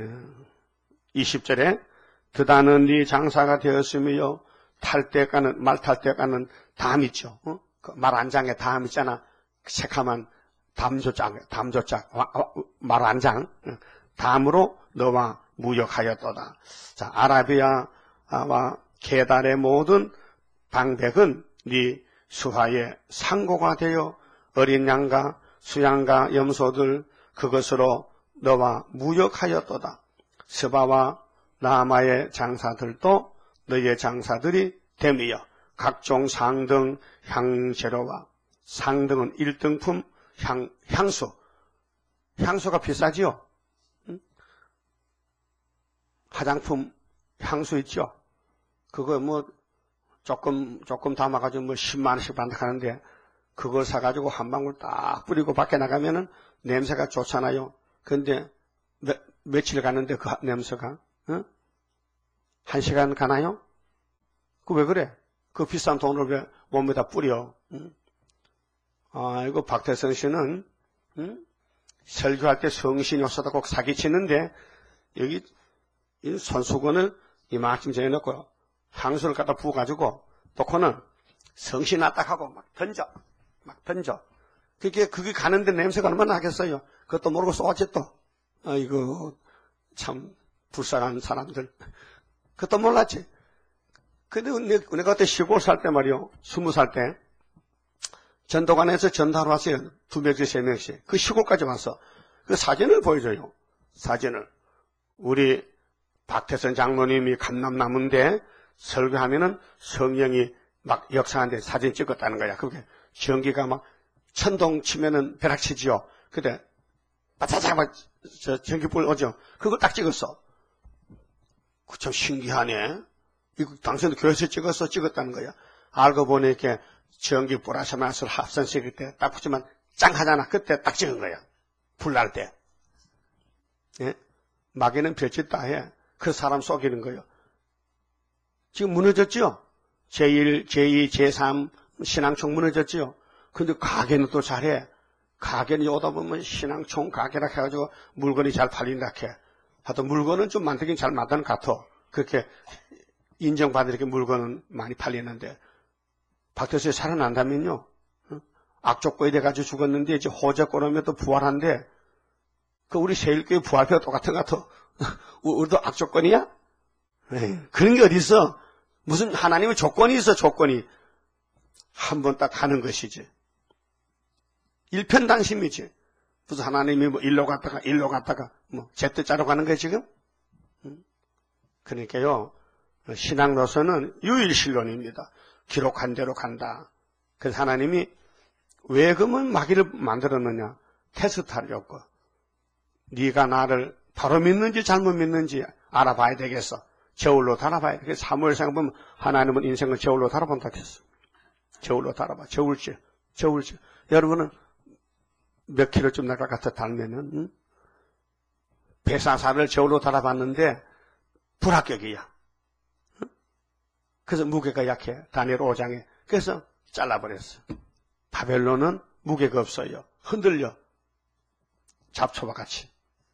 [SPEAKER 1] 20절에 드다는 네 장사가 되었으며 말 탈 때 가는 담 있죠. 말 안장에 담 있잖아. 새카만 담조짝 말 안장 담으로 너와 무역하였도다. 자, 아라비아와 게달의 모든 방백은 네 수하의 상고가 되어 어린 양과 수양과 염소들 그것으로 너와 무역하였도다. 스바와 라마의 장사들도 너의 장사들이 됨이여 각종 상등 향재료와 상등은 1등품 향수. 향수가 비싸지요? 응? 화장품 향수 있죠? 그거 조금 담아가지고 10만원씩 받는다 하는데 그걸 사가지고 한 방울 딱 뿌리고 밖에 나가면은 냄새가 좋잖아요. 근데 며칠 가는데 그 냄새가, 응? 1시간 가나요? 그 왜 그래? 그 비싼 돈을 왜 몸에다 뿌려? 응? 이거 박태선 씨는, 응? 설교할 때 성신이 없어다 꼭 사기치는데, 여기, 이 손수건을 이만큼 정해놓고, 향수를 갖다 부어가지고, 놓고는 성신 났다 하고 막 던져. 그게 가는데 냄새가 얼마나 나겠어요? 그것도 모르고 쏘지 또. 아이고, 참, 불쌍한 사람들. 그것도 몰랐지. 근데 내가 그때 시골 살 때 말이요. 20살 때. 전도관에서 전도하러 왔어요. 2명씩, 3명씩. 그 시골까지 왔어. 그 사진을 보여줘요. 사진을. 우리 박태선 장로님이 감남나무인데 설교하면은 성령이 막 역사하는데 사진 찍었다는 거야. 그게 전기가 막 천둥 치면은 벼락치지요. 근데 바자자 막 전기불 오죠. 그걸 딱 찍었어. 그 참 신기하네. 이거 당신도 교회에서 찍었다는 거야. 알고 보니까 전기불 하셔마술 합선식일 때 딱 붙이면 짱 하잖아. 그때 딱 찍은 거야. 불 날 때. 예? 마귀는 별짓 다 해. 그 사람 속이는 거예요. 지금 무너졌죠? 제1, 제2, 제3 신앙총 무너졌죠? 근데 가게는 또 잘해. 가게는 오다 보면 신앙총 가게라 해가지고 물건이 잘 팔린다 해. 하여튼 물건은 좀 만들긴 잘 만드는 것 같아. 그렇게 인정받으니까 물건은 많이 팔리는데 박태수에 살아난다면요. 악족거이 돼가지고 죽었는데 이제 호적거리면 또 부활한데 그 우리 세일교회 부활표가 똑같은 것 같아. 우리도 악조건이야? 그런 게 어디 있어? 무슨 하나님의 조건이 있어, 조건이. 한 번 딱 하는 것이지. 일편단심이지. 무슨 하나님이 뭐 일로 갔다가 뭐 제때짜로 가는 거야 지금? 그러니까요, 신앙 노선은 유일신론입니다. 기록한 대로 간다. 그래서 하나님이 왜 그러면 마귀를 만들었느냐? 테스트하려고. 네가 나를 바로 믿는지 잘못 믿는지 알아봐야 되겠어. 저울로 달아봐야 돼. 사무엘상 보면 하나님은 인생을 저울로 달아본다 했어. 저울로 달아봐. 저울질. 여러분은 몇 킬로쯤 나갈 것 같아 달면은 배사사를 저울로 달아봤는데 불합격이야. 그래서 무게가 약해. 다니엘 5장에. 그래서 잘라버렸어. 바벨론은 무게가 없어요. 흔들려. 잡초와 같이.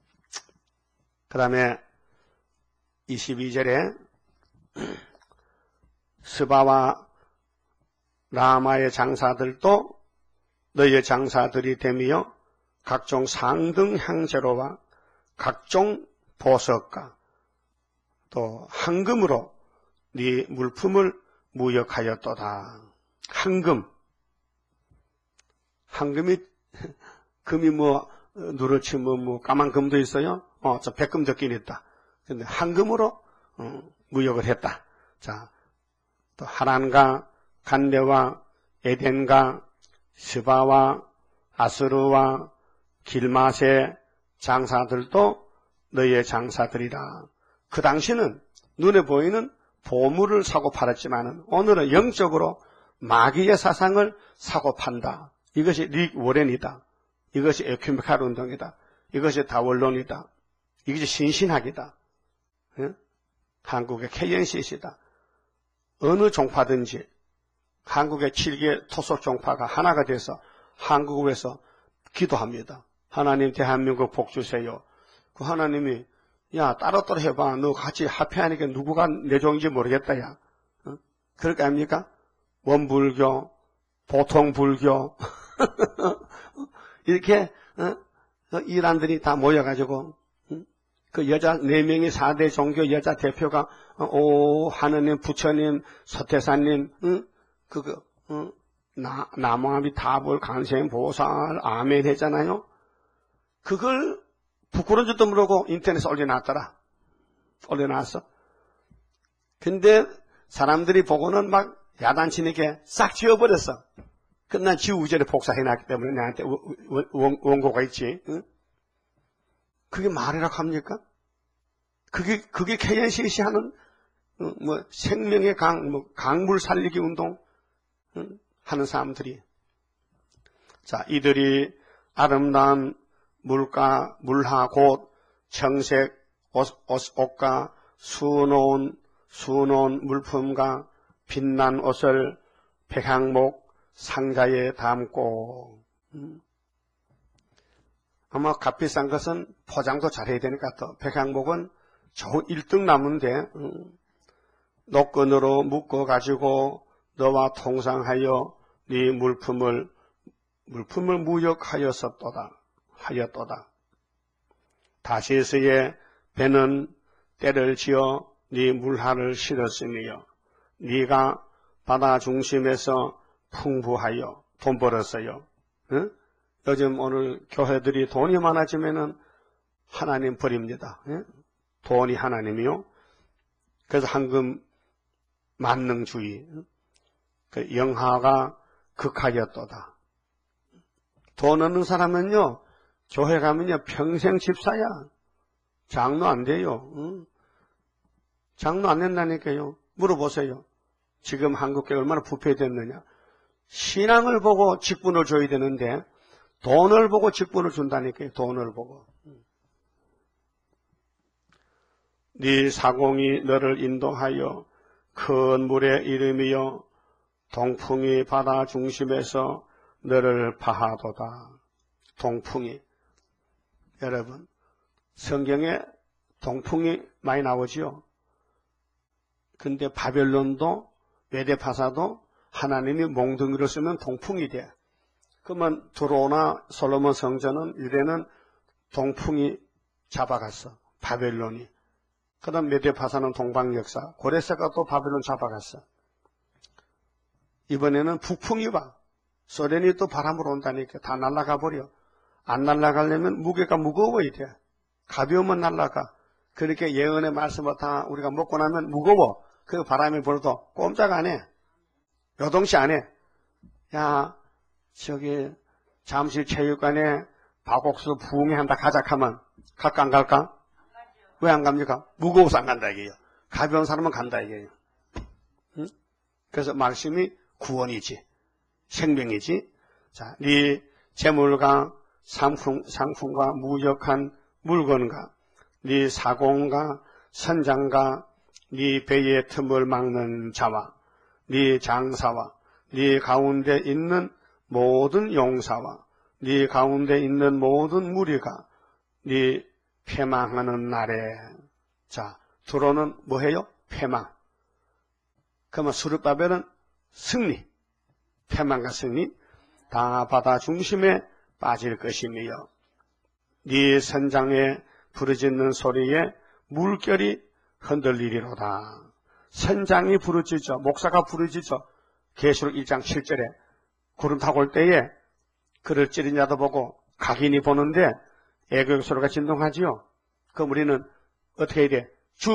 [SPEAKER 1] 그 다음에 22절에 스바와 라마의 장사들도 너희의 장사들이 되며 각종 상등 향재로와 각종 보석과 또 황금으로 네 물품을 무역하였도다. 황금이 금이 뭐 누렇지 뭐 까만 금도 있어요. 저 백금 적긴 있다. 근데 황금으로 무역을 했다. 자, 또 하란과 간레와 에덴과 스바와 아스루와 길맛의 장사들도 너희의 장사들이라. 그 당시는 눈에 보이는 보물을 사고 팔았지만은 오늘은 영적으로 마귀의 사상을 사고 판다. 이것이 릭 워렌이다. 이것이 에큐메칼 운동이다. 이것이 다원론이다. 이것이 신신학이다. 예? 한국의 KNCC다. 어느 종파든지 한국의 7개 토속 종파가 하나가 돼서 한국에서 기도합니다. 하나님 대한민국 복 주세요. 그 하나님이 야 따로따로 해봐. 너 같이 합해하니까 누구가 내 종인지 모르겠다. 야. 그럴 거 아닙니까? 원불교, 보통불교 이렇게 이란들이 다 모여가지고 그 여자 4명이 4대 종교 여자 대표가 하느님, 부처님, 서태사님, 나무아미 타불 간생 보살 아멘 했잖아요. 그걸 부끄러운 줄도 모르고 인터넷에 올려놨어. 근데 사람들이 보고는 막 야단치니까 싹 지워버렸어. 난 지우기 전에 복사해놨기 때문에 나한테 원고가 있지. 응? 그게 말이라고 합니까? 그게 KNCC 하는 뭐 생명의 강물 살리기 운동 하는 사람들이. 자, 이들이 아름다운 물하 곧 청색 옷과 수놓은 물품과 빛난 옷을 백향목 상자에 담고. 아마 값비싼 것은 포장도 잘해야 되니까 또 백향목은 좋은 1등 나무인데 노끈으로 묶어가지고 너와 통상하여 네 물품을 무역하였었도다. 다시스의 배는 때를 지어 네 물하를 실었으며 네가 바다 중심에서 풍부하여 돈 벌었어요. 응? 요즘 오늘 교회들이 돈이 많아지면은 하나님 버립니다. 응? 돈이 하나님이요. 그래서 황금 만능주의, 그 영하가 극하였도다. 돈 없는 사람은요, 교회 가면요 평생 집사야. 장로 안 돼요. 응? 장로 안 된다니까요. 물어보세요. 지금 한국교회 얼마나 부패됐느냐. 신앙을 보고 직분을 줘야 되는데 돈을 보고 직분을 준다니까요. 돈을 보고. 네 사공이 너를 인도하여 큰 물의 이름이여 동풍이 바다 중심에서 너를 파하도다. 동풍이. 여러분, 성경에 동풍이 많이 나오지요. 근데 바벨론도 메데파사도 하나님이 몽둥이를 쓰면 동풍이 돼. 그러면 드로나 솔로몬 성전은 유대는 동풍이 잡아갔어. 바벨론이. 그 다음 메데파사는 동방역사. 고레스가 또 바벨론 잡아갔어. 이번에는 북풍이 와. 소련이 또 바람으로 온다니까 다 날아가 버려. 안 날아가려면 무게가 무거워야 돼. 가벼우면 날아가. 그렇게 예언의 말씀을 다 우리가 먹고 나면 무거워. 그 바람이 불어도 꼼짝 안 해. 요동치 안 해. 야, 저기 잠실 체육관에 박옥수 부흥회 한다 가자 하면 갈까 안 갈까? 왜 안 갑니까? 무거워서 안 간다 이게요. 가벼운 사람은 간다 이게요. 응? 그래서 말씀이 구원이지. 생명이지. 자, 네 재물과 상품과 무역한 물건과 네 사공과 선장과 네 배의 틈을 막는 자와 네 장사와 네 가운데 있는 모든 용사와 네 가운데 있는 모든 무리가 네 패망하는 날에 자 두로는 뭐해요? 패망. 그러면 스룹바벨은 승리. 패망과 승리 다 바다 중심에 빠질 것이며 네 선장에 부르짖는 소리에 물결이 흔들리리로다. 선장이 부르짖죠. 목사가 부르짖죠. 계시록 1장 7절에 구름 타고 올 때에 그를 찌른 자도 보고 각인이 보는데 애국 소리가 진동하지요. 그럼 우리는 어떻게 해야 돼? 주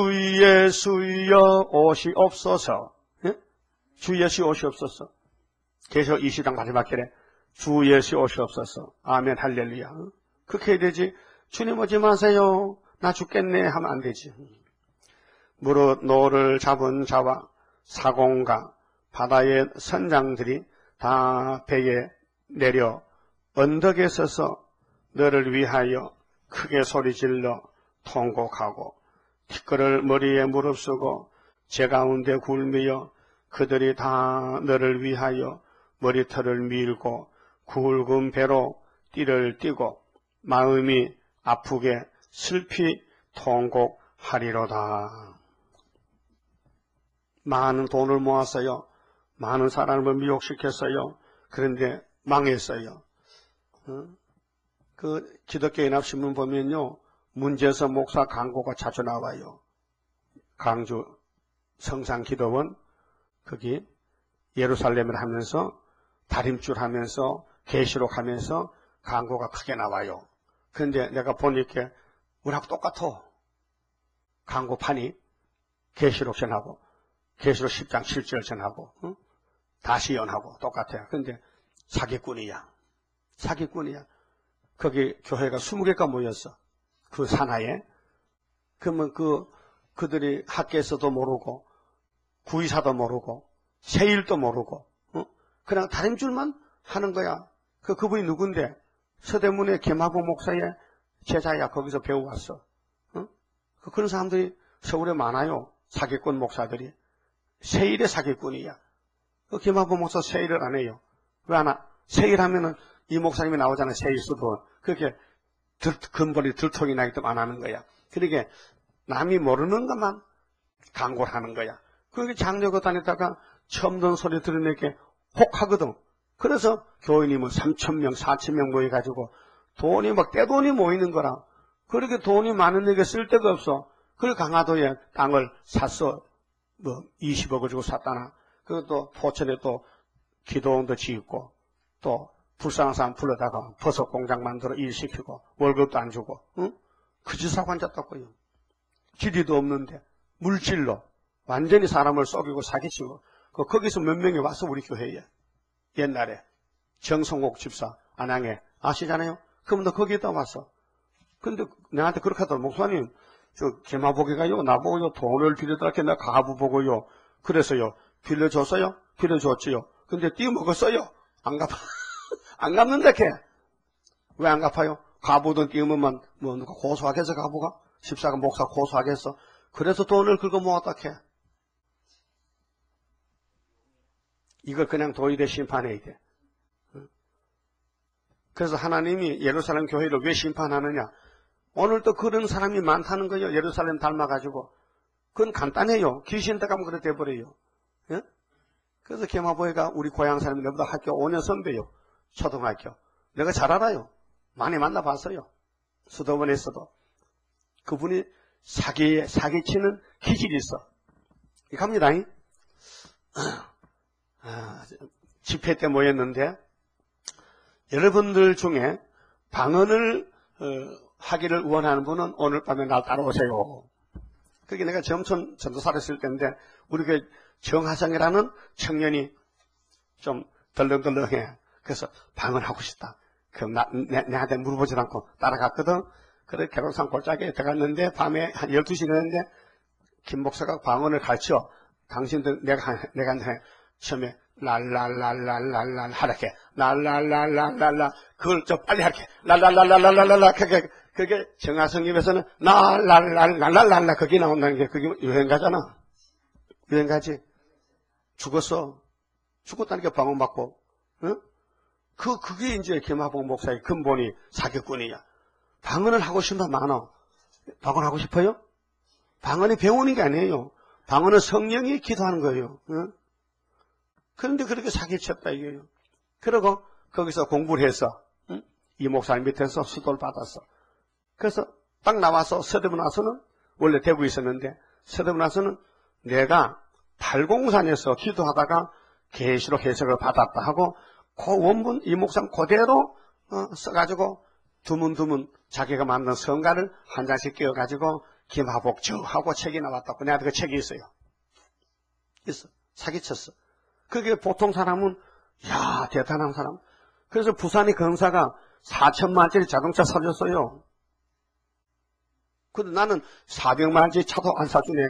[SPEAKER 1] 예수여 오시옵소서. 예? 주 예수 오시옵소서. 계시록 20장 마지막 절에 주 예수 오시옵소서. 아멘 할렐루야. 그렇게 해야 되지. 주님 오지 마세요. 나 죽겠네 하면 안 되지. 무릇 노를 잡은 자와 사공과 바다의 선장들이 다 배에 내려 언덕에 서서 너를 위하여 크게 소리질러 통곡하고 티끌을 머리에 무릅쓰고 제 가운데 굴미여 그들이 다 너를 위하여 머리털을 밀고 굵은 배로 띠를 띠고 마음이 아프게 슬피 통곡하리로다. 많은 돈을 모았어요. 많은 사람을 미혹시켰어요. 그런데 망했어요. 그 기독교 연합신문 보면요. 문재서 목사 광고가 자주 나와요. 강주 성산기도원 거기 예루살렘을 하면서 다림줄 하면서 계시록 하면서 광고가 크게 나와요. 그런데 내가 보니까 우리하고 똑같아. 광고판이 계시록 전하고 계시록 10장 7절 전하고 다시 연하고 똑같아요. 그런데 사기꾼이야. 사기꾼이야. 거기 교회가 20개가 모였어. 그 산하에. 그러면 그들이 학교에서도 모르고 구의사도 모르고 세일도 모르고 그냥 다림줄만 하는 거야. 그분이 누군데? 서대문의 김하고 목사의 제자야. 거기서 배워왔어. 그런 사람들이 서울에 많아요. 사기꾼 목사들이. 세일의 사기꾼이야. 김하고 목사 세일을 안 해요. 왜 안 하? 세일하면은 이 목사님이 나오잖아요. 세일수도. 그렇게 근본이 들통이 나기 때문에 안 하는 거야. 그러니까 남이 모르는 것만 광고를 하는 거야. 그렇게 장려고 다니다가 처음 듣는 소리 들으니까 혹하거든. 그래서 교인이 뭐 3,000명, 4,000명 모여가지고 돈이 막 떼돈이 모이는 거라. 그렇게 돈이 많은 얘기 쓸 데가 없어. 그리고 강화도에 땅을 샀어. 뭐 20억을 주고 샀다나. 그리고 또 포천에 또 기도원도 짓고 또 불쌍한 사람 불러다가 버섯 공장 만들어 일시키고 월급도 안 주고 그 짓하고 앉았다고요. 지리도 없는데 물질로 완전히 사람을 속이고 사기치고 거기서 몇 명이 와서 우리 교회에 옛날에 정성옥 집사 안양에 아시잖아요. 그럼 너 거기에다 왔어. 근데 나한테 그렇게 하더라고. 목사님 저 개마보기가요 나보고요 돈을 빌려달게 내가 가부 보고요 그래서요 빌려줬어요? 빌려줬지요. 근데 띄어먹었어요. 안 갚아. 안 갚는다 걔. 왜 안 갚아요? 가부든 띄우면 뭐 누가 고소하겠어 가부가? 집사가 목사 고소하겠어? 그래서 돈을 긁어 모았다 걔. 이걸 그냥 도의대 심판해야 돼. 그래서 하나님이 예루살렘 교회를 왜 심판하느냐? 오늘도 그런 사람이 많다는 거예요. 예루살렘 닮아가지고. 그건 간단해요. 귀신 들어가면 그렇게 돼버려요. 예? 그래서 개마보이가 우리 고향 사람이 내보다 학교 5년 선배요. 초등학교. 내가 잘 알아요. 많이 만나봤어요. 수도원에서도. 그분이 사기치는 기질이 있어. 갑니다. 집회 때 모였는데 여러분들 중에 방언을 하기를 원하는 분은 오늘 밤에 날 따라오세요. 그게 내가 점촌 전도사를 했을 때인데 우리 교회 정하성이라는 청년이 좀 덜렁덜렁해. 그래서 방언하고 싶다. 그럼 내한테 물어보지 않고 따라갔거든. 그래 개롱산 골짜기에 들어갔는데 밤에 한 12시 됐는데 김 목사가 방언을 가르쳐. 당신들 내가 처음에 랄랄랄랄랄랄 하라게 랄랄랄랄랄라 그걸 좀 빨리 하라게 랄랄랄랄랄랄라 그게 정하성 입에서는 랄랄랄랄랄라 그게 나온다는 게 그게 유행가잖아. 유행가지. 죽었어. 죽었다는 게 방언 받고. 응? 그게 이제 김하봉 목사의 근본이 사기꾼이야. 방언을 하고 싶은 분 많아. 방언하고 싶어요? 방언이 배우는 게 아니에요. 방언은 성령이 기도하는 거예요. 응? 그런데 그렇게 사기쳤다 이거예요. 그러고 거기서 공부를 해서 응? 이 목사님 밑에서 수도를 받았어. 그래서 딱 나와서 서대문 와서는 원래 대구에 있었는데 서대문 와서는 내가 팔공산에서 기도하다가 계시록 해석을 받았다 하고 그 원문 이 목사님 그대로 써가지고 드문드문 자기가 만든 성가를 한 장씩 끼워가지고 김하복 저하고 책이 나왔다고 내가 그 책이 있어요. 있어. 사기쳤어. 그게 보통 사람은 야 대단한 사람. 그래서 부산의 검사가 4천만짜리 자동차 사줬어요. 근데 나는 400만짜리 차도 안 사주네.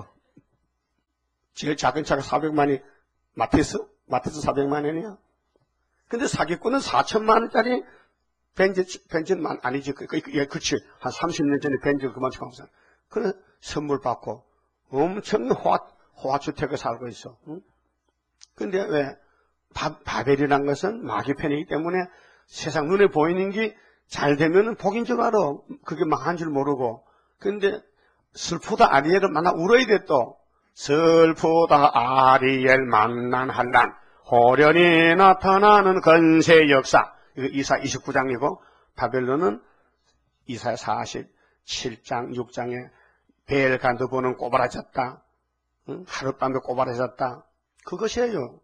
[SPEAKER 1] 제일 작은 차가 400만이 마티스 400만원이야. 근데 사기꾼은 4천만원짜리 벤츠만 아니지. 그치. 한 30년 전에 벤츠 그만 처음서. 그래 선물 받고 엄청 호화주택에 살고 있어. 응? 근데 왜 바벨이란 것은 마귀편이기 때문에 세상 눈에 보이는 게 잘 되면 복인 줄 알아. 그게 망한 줄 모르고. 근데 슬프다 아리엘을 만나 울어야 돼 또. 슬프다 아리엘 만난 한란 호련히 나타나는 건세 역사. 이거 이사 29장이고 바벨론은 이사 47장 6장에 벨간도 보는 꼬바라졌다. 응? 하룻밤에 꼬바라졌다. 그것이에요.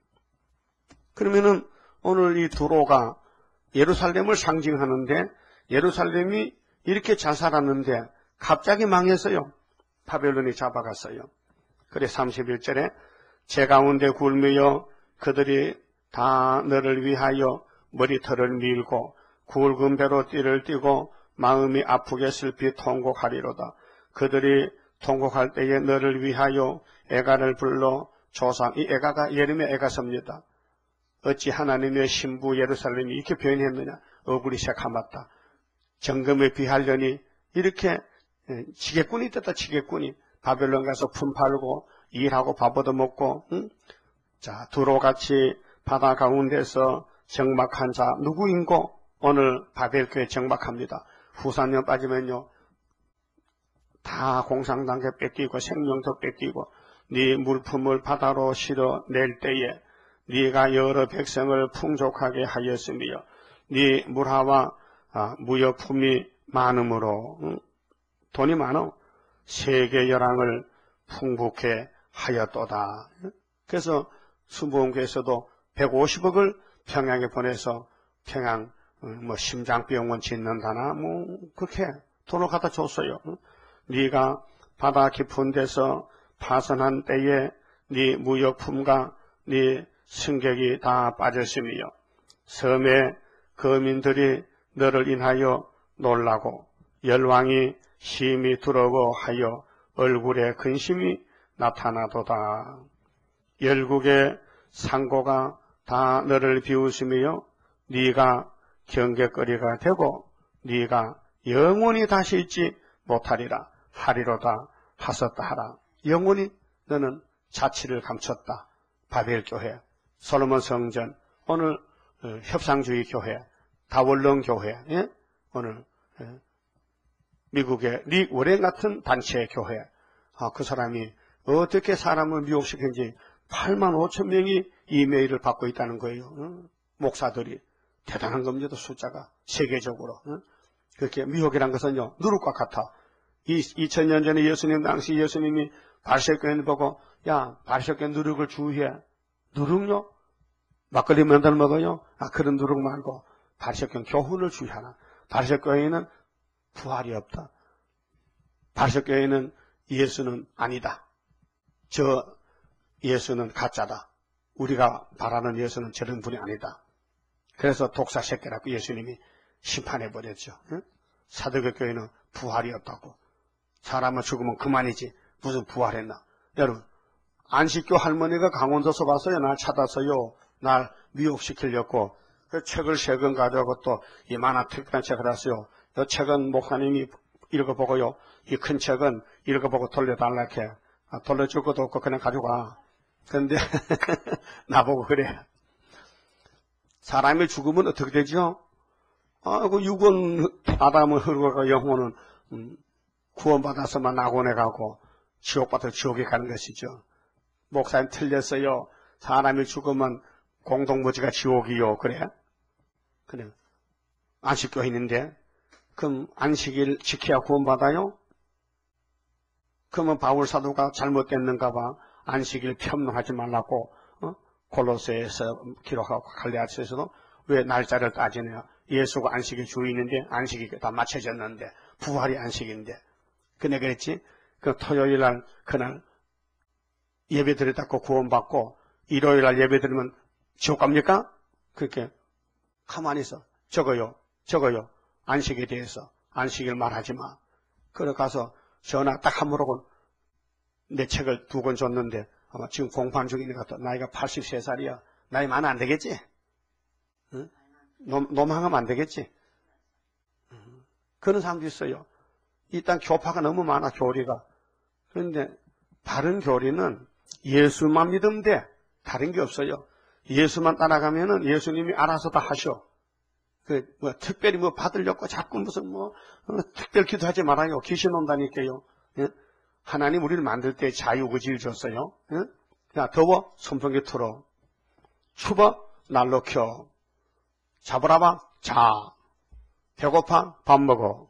[SPEAKER 1] 그러면은 오늘 이 두로가 예루살렘을 상징하는데 예루살렘이 이렇게 잘 살았는데 갑자기 망했어요. 바벨론이 잡아갔어요. 그래 31절에 제 가운데 굴미여 그들이 다 너를 위하여 머리털을 밀고 굵은 배로 띠를 띠고 마음이 아프게 슬피 통곡하리로다. 그들이 통곡할 때에 너를 위하여 애가를 불러 조상 이 애가가 예림의 애가섭니다. 어찌 하나님의 신부 예루살렘이 이렇게 표현했느냐. 얼굴이 새카맣다. 정금에 비하려니 이렇게 지게꾼이 떴다. 지게꾼이 바벨론 가서 품 팔고 일하고 밥 얻어먹고 응? 자 두로같이 바다 가운데서 정막한 자 누구인고 오늘 바벨교에 정막합니다. 후산년 빠지면요 다 공상단계 뺏기고 생명도 뺏기고 네 물품을 바다로 실어낼 때에 네가 여러 백성을 풍족하게 하였으며 네 물화와 무역품이 많으므로 응? 돈이 많어 세계 열왕을 풍부케 하였도다. 그래서 순복음교에서도 150억을 평양에 보내서 평양 심장병원 짓는다나 그렇게 돈을 갖다 줬어요. 네가 바다 깊은 데서 파선한 때에 네 무역품과 네 승객이 다 빠졌으며 섬의 거민들이 너를 인하여 놀라고 열왕이 심히 두려워하여 얼굴에 근심이 나타나도다. 열국의 상고가 다 너를 비웃으며 네가 경계거리가 되고 네가 영원히 다시 있지 못하리라 하리로다 하셨다 하라. 영원히 너는 자치를 감췄다. 바벨교회, 솔로몬 성전, 오늘 협상주의 교회, 다원론 교회, 예? 오늘 미국의 리 워렌 같은 단체의 교회. 그 사람이 어떻게 사람을 미혹시켰는지 8만 5천 명이 이메일을 받고 있다는 거예요. 목사들이. 대단한 겁니다. 숫자가 세계적으로. 그렇게 미혹이란 것은요 누룩과 같아. 2000년 전에 예수님 당시 예수님이 바리새교인을 보고 야 바리새교인 누룩을 주의해. 누룩요? 막걸리 맨날 먹어요? 그런 누룩 말고 바리새교는 교훈을 주잖아. 바리새교회는 부활이 없다. 바리새교회는 예수는 아니다. 저 예수는 가짜다. 우리가 바라는 예수는 저런 분이 아니다. 그래서 독사 새끼라고 예수님이 심판해버렸죠. 응? 사두개 교회는 부활이 없다고. 사람은 죽으면 그만이지 무슨 부활했나. 여러분, 안식교 할머니가 강원도서 와서요, 날 찾아서요, 날 미혹시키려고 그 책을 3권 가져오고 또 이만한 특별한 책을 왔어요. 이 책은 목사님이 읽어보고요, 이 큰 책은 읽어보고 돌려달라 해. 돌려줄 것도 없고 그냥 가져가. 그런데 나보고 그래. 사람이 죽으면 어떻게 되죠? 그 육은 아담은 흐르고 영혼은 구원받아서만 낙원에 가고 지옥받아 지옥에 가는 것이죠. 목사님 틀렸어요. 사람이 죽으면 공동묘지가 지옥이요. 그래? 안식교 있는데 그럼 안식일 지켜야 구원받아요? 그러면 바울 사도가 잘못됐는가 봐. 안식일 편명하지 말라고 골로새에서 기록하고 갈라디아서에서도 왜 날짜를 따지냐. 예수가 안식일 주인인데 안식이 다 맞춰졌는데 부활이 안식인데. 그네 그랬지. 그 토요일 날 그날 예배 드렸다고 구원받고 일요일 날 예배 드리면 지옥 갑니까? 그렇게 가만히 있어. 적어요. 안식에 대해서. 안식일 말하지 마. 그래 가서 전화 딱 한 번 오고 내 책을 2권 줬는데 아마 지금 공판 중인 것 같아. 나이가 83살이야. 나이 많아 안 되겠지? 응? 노망하면 안 되겠지? 그런 사람도 있어요. 일단 교파가 너무 많아, 교리가. 그런데 바른 교리는 예수만 믿으면 돼. 다른 게 없어요. 예수만 따라가면은 예수님이 알아서 다 하셔. 특별히 받으려고 자꾸 무슨 특별 기도하지 말아요. 귀신 온다니까요. 예? 하나님 우리를 만들 때 자유의지를 줬어요. 예? 야, 더워? 선풍기 틀어. 추워? 난로 켜. 잡으라봐? 자. 배고파? 밥 먹어.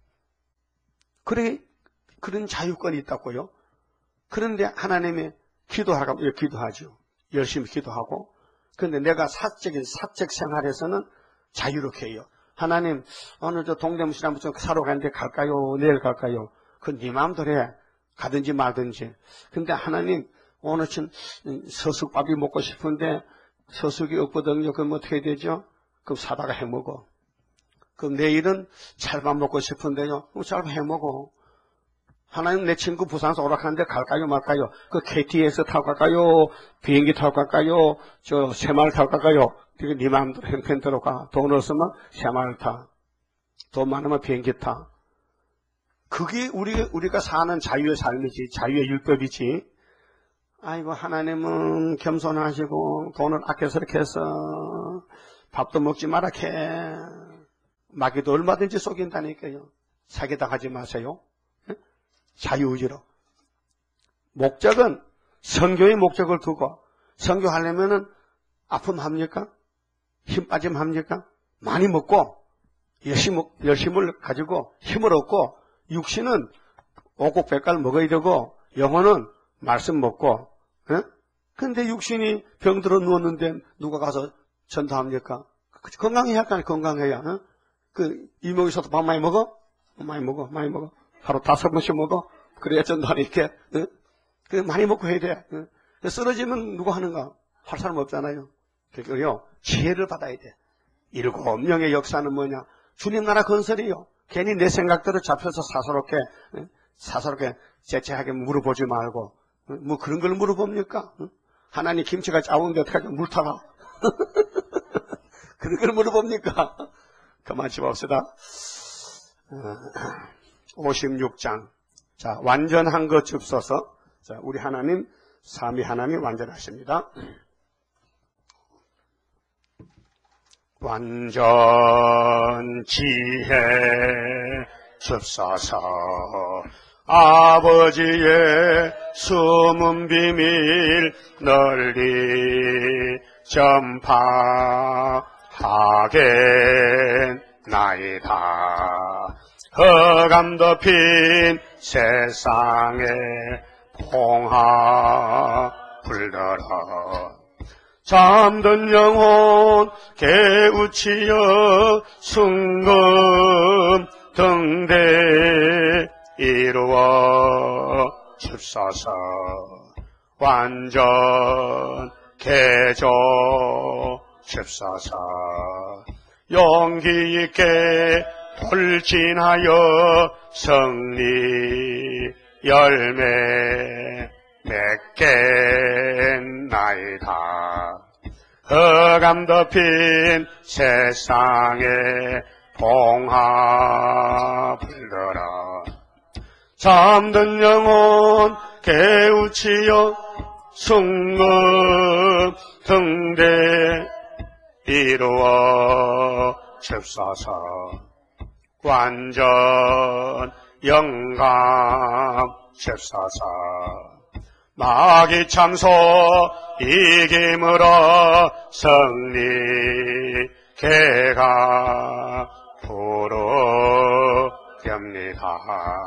[SPEAKER 1] 그런 자유권이 있다고요. 그런데 하나님이 기도하라고 기도하죠. 열심히 기도하고. 그런데 내가 사적 생활에서는 자유롭게 해요. 하나님, 오늘 저 동대문시나 무슨 사러 가는데 갈까요? 내일 갈까요? 그건 네 마음대로 해. 가든지 말든지. 근데 하나님, 오늘 좀 서숙밥이 먹고 싶은데 서숙이 없거든요. 그럼 어떻게 되죠? 그럼 사다가 해 먹어. 그럼 내일은 찰밥 먹고 싶은데요. 그럼 찰밥 해 먹어. 하나님, 내 친구 부산에서 오락하는데 갈까요 말까요? 그 KTX 타고 갈까요? 비행기 타고 갈까요? 저 새마을 타고 갈까요? 네 마음대로 형편대로 가. 돈 없으면 새마을 타. 돈 많으면 비행기 타. 그게 우리가 사는 자유의 삶이지. 자유의 율법이지. 아이고, 하나님은 겸손하시고 돈을 아껴서 이렇게 해서 밥도 먹지 마라 해. 마귀도 얼마든지 속인다니까요. 사기당하지 마세요. 자유의지로. 목적은 선교의 목적을 두고 선교하려면은 아픔 합니까? 힘 빠짐 합니까? 많이 먹고 열심을 가지고 힘을 얻고 육신은 오곡백갈 먹어야 되고 영혼은 말씀 먹고. 근데 육신이 병들어 누웠는데 누가 가서 전도합니까? 건강해야 할까? 건강해야. 이모기 있어도 밥 많이 먹어? 많이 먹어. 하루 5번씩 먹어? 그래야 전도하니까. 많이 먹고 해야 돼. 쓰러지면 누가 하는가? 할 사람 없잖아요. 그리고요, 지혜를 받아야 돼. 7명의 역사는 뭐냐? 주님 나라 건설이요. 괜히 내 생각대로 잡혀서 사사롭게 재채하게 물어보지 말고. 뭐 그런 걸 물어봅니까? 하나님 김치가 짜온데 어떡하죠? 물 타가. 그런 걸 물어봅니까? 그만 집합시다. 56장. 자, 완전한 것 줍소서. 자, 우리 하나님, 삼위 하나님 완전하십니다. 완전 지혜 줍소서. 아버지의 숨은 비밀 널리 전파하겠나이다. 흑암 덮인 세상에 홍하 불더러 잠든 영혼 깨우치어 순금 등대 이루어 줍소서. 완전 개조 줍소서. 용기 있게 돌진하여 승리 열매 맺겠나이다. 흑암 덮인 세상에 봉합 불더라. 잠든 영혼 깨우치어 순금 등대 이루어 줍소서. 완전 영감 줍소서. 마귀 참소 이김으로 승리 개가 부르렵니다.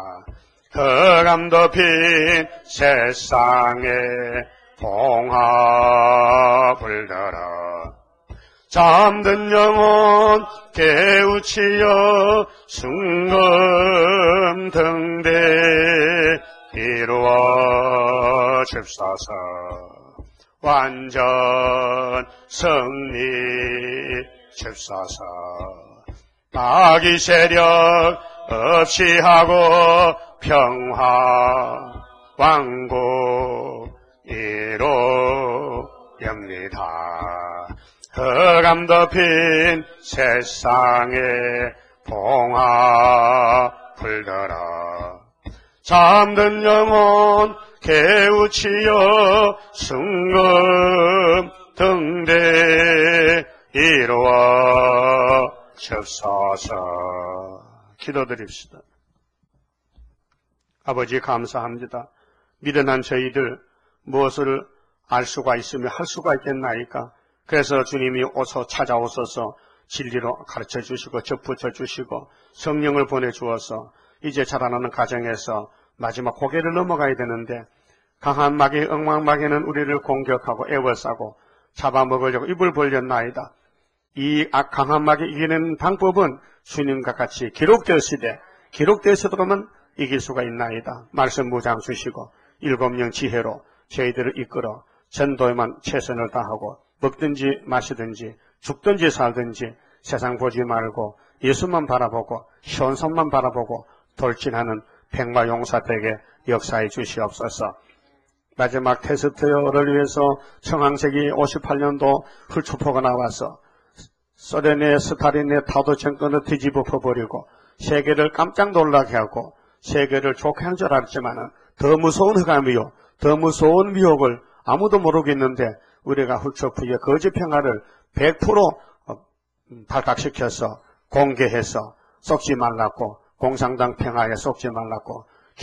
[SPEAKER 1] 흑암 덮인 세상에 봉합을 들어 잠든 영혼 깨우치어 순금 등대 이루어 줍소서. 완전 승리 줍소서. 마귀 세력 없이 하고 평화 왕국 이루렵니다. 흑암 덮인 세상에 봉합을 들어 잠든 영혼 깨우치어 순금 등대 이루어 줍소서. 기도드립시다. 아버지 감사합니다. 미련한 저희들 무엇을 알 수가 있으며 할 수가 있겠나이까. 그래서 주님이 오서 찾아오셔서 진리로 가르쳐 주시고 접붙여 주시고 성령을 보내주어서 이제 자라나는 가정에서 마지막 고개를 넘어가야 되는데 강한 마귀 엉망마귀는 우리를 공격하고 애워싸고 잡아먹으려고 입을 벌렸나이다. 이 강한 마귀 이기는 방법은 주님과 같이 기록되었으면 이길 수가 있나이다. 말씀 무장 주시고 7명 지혜로 저희들을 이끌어 전도에만 최선을 다하고 먹든지 마시든지 죽든지 살든지 세상 보지 말고 예수만 바라보고 현선만 바라보고 돌진하는 백마용사들에게 역사해 주시옵소서. 마지막 테스트를 위해서 청황세기 58년도 훌초포가 나와서 소련의 스탈린의 타도 정권을 뒤집어 버리고 세계를 깜짝 놀라게 하고 세계를 좋게 한 줄 알았지만 더 무서운 흑암이요 더 무서운 미혹을 아무도 모르겠는데 우리가 훌초프의 거짓 평화를 100% 발각시켜서 공개해서 속지 말랐고 공산당 평화에 속지 말랐고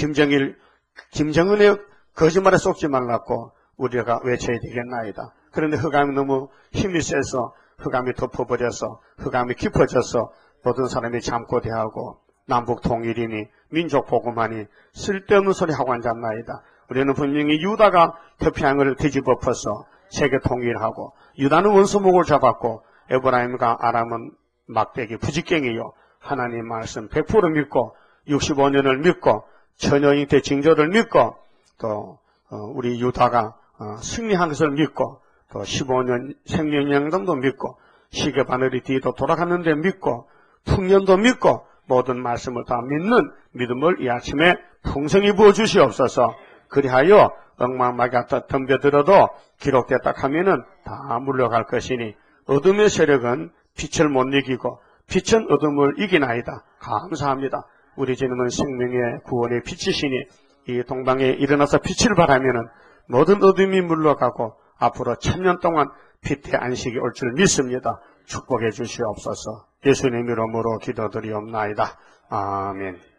[SPEAKER 1] 김정은의 거짓말에 속지 말랐고 우리가 외쳐야 되겠나이다. 그런데 흑암이 너무 힘이 세서 흑암이 덮어버려서 흑암이 깊어져서 모든 사람이 참고 대하고 남북 통일이니 민족 복음하니 쓸데없는 소리 하고 앉았나이다. 우리는 분명히 유다가 태평양을 뒤집어 엎어서 세계 통일하고 유다는 원수목을 잡았고 에브라임과 아람은 막대기 부지깽이요 하나님 말씀 100% 믿고 65년을 믿고 처녀인 때 징조를 믿고 또 우리 유다가 승리한 것을 믿고 또 15년 생명연장도 믿고 시계 바늘이 뒤도 돌아갔는데 믿고 풍년도 믿고 모든 말씀을 다 믿는 믿음을 이 아침에 풍성히 부어주시옵소서. 그리하여 엉망마귀가 덤벼들어도 기록됐다 하면은 다 물러갈 것이니 어둠의 세력은 빛을 못 이기고 빛은 어둠을 이기나이다. 감사합니다. 우리 주님은 생명의 구원의 빛이시니 이 동방에 일어나서 빛을 발하면은 모든 어둠이 물러가고 앞으로 1000년 동안 빛의 안식이 올 줄 믿습니다. 축복해 주시옵소서. 예수님 이름으로 기도드리옵나이다. 아멘.